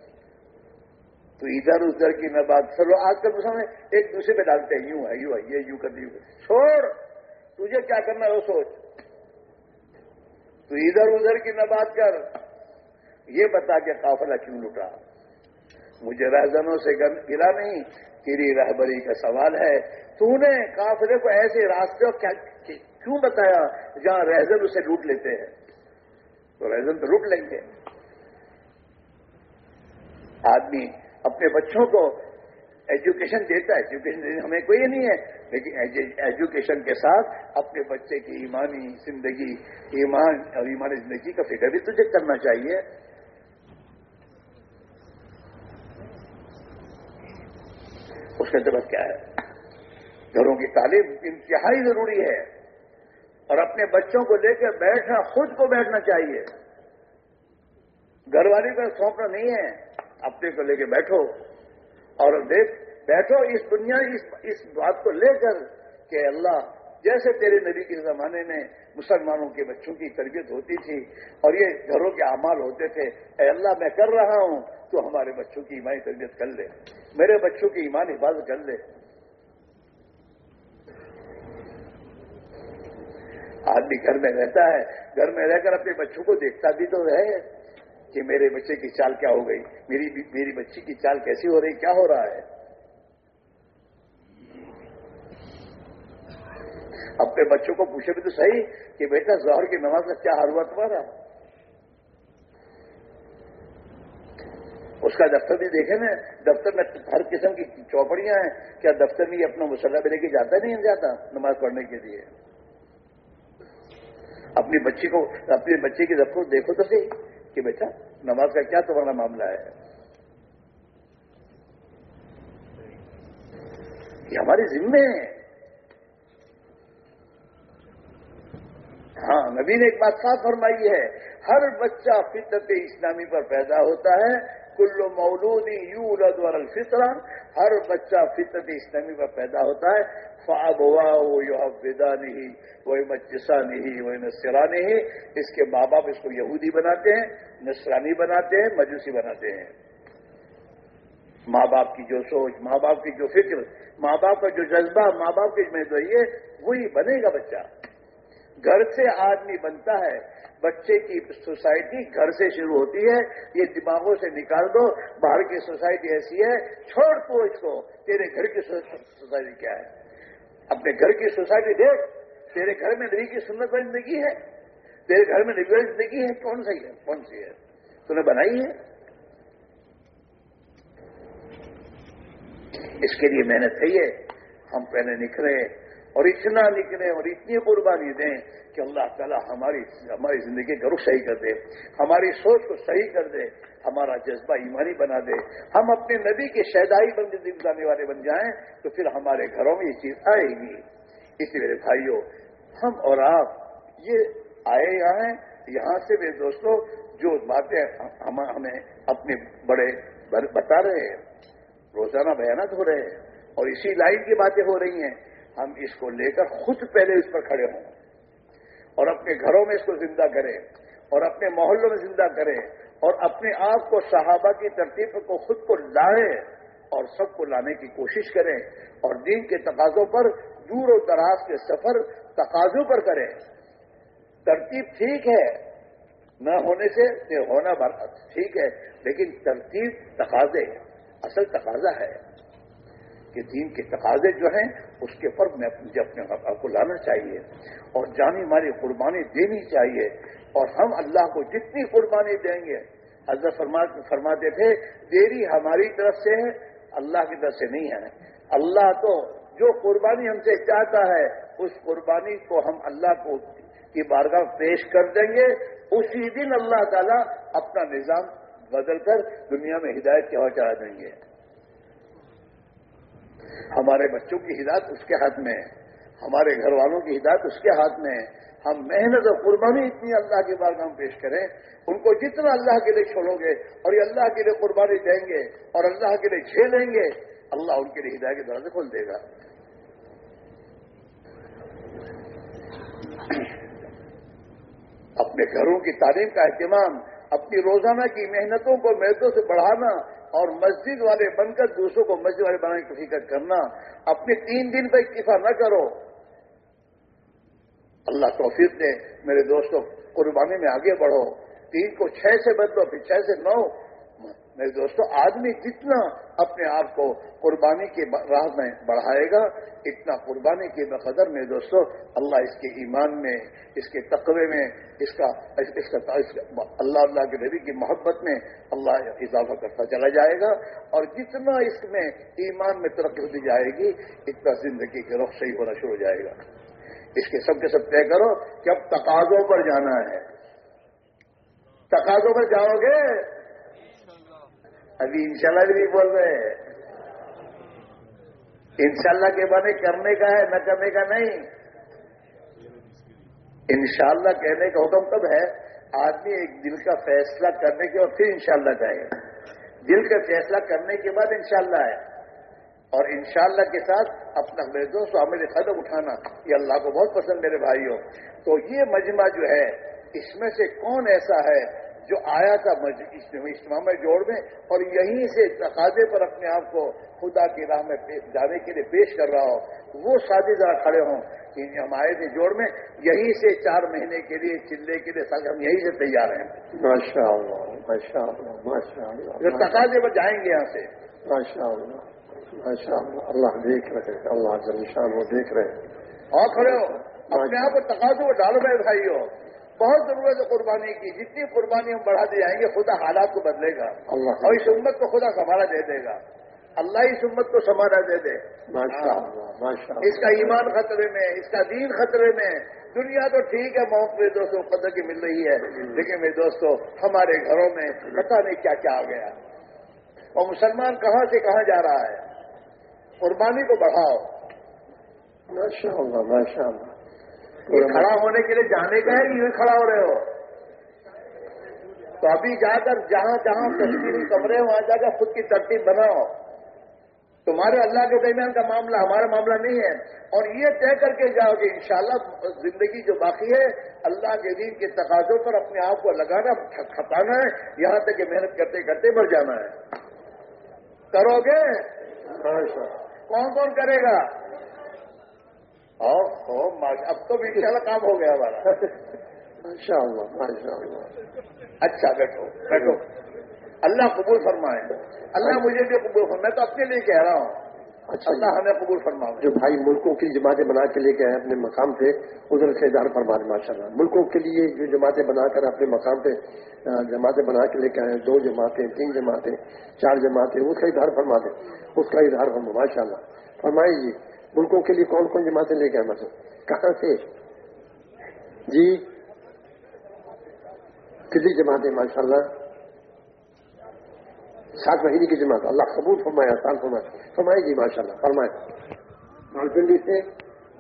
تو ادھر ادھر کی نہ بات. چلو آج کل مسلمان ایک دوسرے پہ ڈالتے ہیں, یوں ہے یوں ہے, یہ یوں کر دی, چھوڑ, تجھے کیا کرنا ہے وہ سوچ. تو ادھر ادھر کی نہ بات کر, یہ بتا کہ قافلہ کیوں لٹا. مجھے رہزنوں سے گلا نہیں, تیری رہبری کا سوال ہے. تو نے قافلے کو ایسے راستے کیوں بتایا جہاں رہزن اسے لوٹ لیتے ہیں؟ تو رہزن تو لوٹ لیں گے. آدمی اپنے بچوں کو ایجوکیشن دیتا ہے, ایجوکیشن ہمیں کوئی نہیں ہے, لیکن ایجوکیشن کے ساتھ اپنے بچے کی ایمانی زندگی, ایمان اور ایمانی زندگی کا فکر بھی تجھے کرنا چاہیے. اس کا جواب کیا ہے؟ گھروں کی تعلیم انتہائی ضروری ہے، اور اپنے بچوں کو لے کے بیٹھنا، خود کو بیٹھنا چاہیے، گھر والی کا سونپنا نہیں ہے، اپنے کو لے کے بیٹھو اور دیکھ بیٹھو اس دنیا اس, اس بات کو لے کر کہ اللہ جیسے تیرے نبی کے زمانے میں مسلمانوں کے بچوں کی تربیت ہوتی تھی اور یہ گھروں کے اعمال ہوتے تھے، اے اللہ میں کر رہا ہوں تو ہمارے بچوں کی ایمانی تربیت کر لے، میرے بچوں کی ایمانی حفاظت کر لے۔ آدمی گھر میں رہتا ہے، گھر میں رہ کر اپنے بچوں کو دیکھتا بھی تو رہے کہ میرے بچے کی چال کیا ہو گئی، میری میری بچی کی چال کیسی ہو رہی، کیا ہو رہا ہے۔ اپنے بچوں کو پوچھے بھی تو صحیح کہ بیٹا ظہر کی نماز کا کیا حال ہوا تمہارا، اس کا دفتر بھی دیکھے نا، دفتر میں ہر قسم کی چوپڑیاں ہیں، کیا دفتر میں اپنا مسلح بھی لے کے جاتا نہیں جاتا نماز پڑھنے کے لیے؟ اپنی بچی کو اپنے بچے کی دفتر دیکھو تو صحیح کہ بیٹا نماز کا کیا تمہارا معاملہ ہے۔ یہ ہماری ذمہ ہے۔ ہاں نبی نے ایک بات صاف فرمائی ہے، ہر بچہ فطرت اسلامی پر پیدا ہوتا ہے، کل مولود یولد علی الفطرہ، ہر بچہ فطرت اسلامی پر پیدا ہوتا ہے، فابواہ یحودانہ ویمجسانہ وینصرانہ، اس کے ماں باپ اس کو یہودی بناتے ہیں، نصرانی بناتے ہیں، مجوسی بناتے ہیں۔ ماں باپ کی جو سوچ، ماں باپ کی جو فکر، ماں باپ کا جو جذبہ، ماں باپ کی میں تو یہ وہی بنے گا بچہ۔ گھر سے آدمی بنتا ہے، بچے کی سوسائٹی گھر سے شروع ہوتی ہے، یہ دماغوں سے نکال دو، باہر کی سوسائٹی ایسی ہے، چھوڑ تو اس کو، تیرے گھر کی سوسائٹی کیا ہے، اپنے گھر کی سوسائٹی دیکھ، تیرے گھر میں نبی کی سنت والی زندگی ہے، تیرے گھر میں نبی والی زندگی ہے، کون سی ہے، کون سی ہے تو نے بنائی ہے؟ اس کے لیے محنت ہے، ہم پہلے نکلے اور اتنا نکلے اور اتنی قربانی دیں کہ اللہ تعالی ہماری ہماری زندگی کا رخ صحیح کر دے، ہماری سوچ کو صحیح کر دے، ہمارا جذبہ ایمانی بنا دے، ہم اپنے نبی کے شہدائی بن زندگی گزارنے والے بن جائیں تو پھر ہمارے گھروں میں یہ چیز آئے گی۔ اس لیے میرے بھائیوں، ہم اور آپ یہ آئے یہاں ہیں، یہاں سے میرے دوستوں جو باتیں ہم ہمیں اپنے بڑے بتا رہے ہیں، روزانہ بیانات ہو رہے ہیں اور اسی لائن کی باتیں ہو رہی ہیں، ہم اس کو لے کر خود پہلے اس پر کھڑے ہوں اور اپنے گھروں میں اس کو زندہ کریں اور اپنے محلوں میں زندہ کریں اور اپنے آپ کو صحابہ کی ترتیب کو خود کو لائیں اور سب کو لانے کی کوشش کریں اور دین کے تقاضوں پر دور و دراز کے سفر تقاضوں پر کریں۔ ترتیب ٹھیک ہے، نہ ہونے سے ہونا ٹھیک ہے، لیکن ترتیب تقاضے اصل تقاضا ہے کہ دین کے تقاضے جو ہیں اس کے پر میں اپنے آپ کو لانا چاہیے اور جانی مالی قربانی دینی چاہیے، اور ہم اللہ کو جتنی قربانی دیں گے، حضرت فرماتے تھے دیری ہماری طرف سے ہے، اللہ کی طرف سے نہیں ہے۔ اللہ تو جو قربانی ہم سے چاہتا ہے اس قربانی کو ہم اللہ کو کی بارگاہ پیش کر دیں گے، اسی دن اللہ تعالیٰ اپنا نظام بدل کر دنیا میں ہدایت کی ہوا چلا دیں گے۔ ہمارے بچوں کی ہدایت اس کے ہاتھ میں ہے، ہمارے گھر والوں کی ہدایت اس کے ہاتھ میں ہے۔ ہم محنت اور قربانی اتنی اللہ کی بارگاہ میں پیش کریں، ان کو جتنا اللہ کے لیے چھوڑو گے اور یہ اللہ کے لیے قربانی دیں گے اور اللہ کے لیے جھیلیں گے، اللہ ان کے لیے ہدایت کے دروازے کھول دے گا۔ اپنے گھروں کی تعلیم کا اہتمام، اپنی روزانہ کی محنتوں کو محنتوں سے بڑھانا اور مسجد والے بن کر دوسروں کو مسجد والے بنانے کی فکر کرنا، اپنے تین دن پہ اکتفا نہ کرو۔ اللہ توفیق دے میرے دوستوں، قربانی میں آگے بڑھو، تین کو چھ سے بدلو، پھر چھ سے نو۔ میرے دوستوں، آدمی جتنا اپنے آپ کو قربانی کی راہ میں بڑھائے گا، اتنا قربانی کے بقدر میرے دوستوں اللہ اس کے ایمان میں، اس کے تقوی میں، اس کا اس کا اللہ اللہ کے نبی کی محبت میں اللہ اضافہ کرتا چلا جائے گا، اور جتنا اس میں ایمان میں ترقی ہوتی جائے گی اتنا زندگی کے رخ صحیح ہونا شروع ہو جائے گا۔ اس کے سب کے سب طے کرو کہ اب تقاضوں پر جانا ہے۔ تقاضوں پر جاؤ گے؟ ابھی انشاءاللہ بھی نہیں بول رہے، انشاءاللہ کے معنی کرنے کا ہے، نہ کرنے کا نہیں. انشاءاللہ کہنے کا حکم کب ہے؟ آدمی ایک دل کا فیصلہ کرنے کے اور پھر انشاءاللہ کہے گا. دل کا فیصلہ کرنے کے بعد انشاءاللہ ہے. اور انشاءاللہ کے ساتھ اپنا میرے دوست عامل قدم اٹھانا یہ اللہ کو بہت پسند میرے بھائیوں. تو یہ مجمع جو ہے اس میں سے کون ایسا ہے جو آیا تھا اجتماع میں جوڑ میں اور یہیں سے تقاضے پر اپنے آپ کو خدا کی راہ میں جانے کے لیے پیش کر رہا ہو؟ وہ ساتھی ذرا کھڑے ہوں کہ ہم آئے تھے جوڑ میں، یہیں سے چار مہینے کے لیے چلنے کے لیے سال ہم یہیں سے تیار ہیں. ماشاء اللہ ماشاء اللہ ماشاء اللہ. جو تقاضے پر جائیں گے یہاں سے. ماشاء اللہ ماشاء اللہ. اللہ دیکھ رہے ہیں، اللہ جل شان وہ دیکھ رہے ہیں. اور کھڑے ہو اپنے آپ کو تقاضوں کو ڈالو میرے بھائیو. بہت ضرورت ہے قربانی کی. جتنی قربانی ہم بڑھاتے جائیں گے خدا حالات کو بدلے گا اور اس امت کو خدا سنبھالا دے دے گا. اللہ اس امت کو سنبھالا دے دے. ماشاء اللہ ماشاء اللہ. اس کا ایمان خطرے میں، اس کا دین خطرے میں. دنیا تو ٹھیک ہے موت میرے دوستوں قدر کی مل رہی ہے، لیکن میرے دوستوں ہمارے گھروں میں پتہ نہیں کیا کیا آ گیا. اور مسلمان کہاں سے کہاں جا رہا ہے. قربانی کو بڑھاؤ. ماشاء اللہ ماشاء اللہ. یہ کھڑا ہونے کے لیے جانے کا ہے کہ یوں کھڑا ہو رہے ہو؟ تو ابھی جا کر جہاں جہاں تشکیلی کمرے ہیں وہاں جا کر خود کی ترتیب بناؤ. تمہارے اللہ کے درمیان کا معاملہ ہمارا معاملہ نہیں ہے. اور یہ طے کر کے جاؤ کہ انشاءاللہ زندگی جو باقی ہے اللہ کے دین کے تقاضوں پر اپنے آپ کو لگانا کھپانا ہے، یہاں تک کہ محنت کرتے کرتے مر جانا ہے. کرو گے؟ کون کون کرے گا؟ اور اب تو انشاءاللہ کام ہو گیا ہمارا. ماشاء اللہ ماشاء اللہ. اچھا بیٹھو بیٹھو. اللہ قبول فرمائے. اللہ مجھے بھی قبول فرمائے. میں تو اپنے لیے کہہ رہا ہوں. اچھا اللہ ہمیں قبول فرمائے. جو بھائی ملکوں کی جماعتیں بنا کے لے کے آئے اپنے مقام پہ ادھر سے ادھر فرما دیں. ماشاء اللہ ملکوں کے لیے جو جماعتیں بنا کر اپنے مقام پہ جماعتیں بنا کے لے کے آئے، دو جماعتیں، تین جماعتیں، چار جماعتیں، اس کا اظہار فرما دیں. اس کا اظہار فرما. ماشاء اللہ فرمائیے جی. ملکوں کے لیے کون کون جماعتیں لے کے آئے؟ مطلب کہاں سے جی؟ کتنی جماعتیں؟ ماشاء اللہ سات مہینے کی جماعت. اللہ قبول فرمائے، آسان فرمائے. فرمائے جی ماشاء اللہ فرمائے. راولپنڈی سے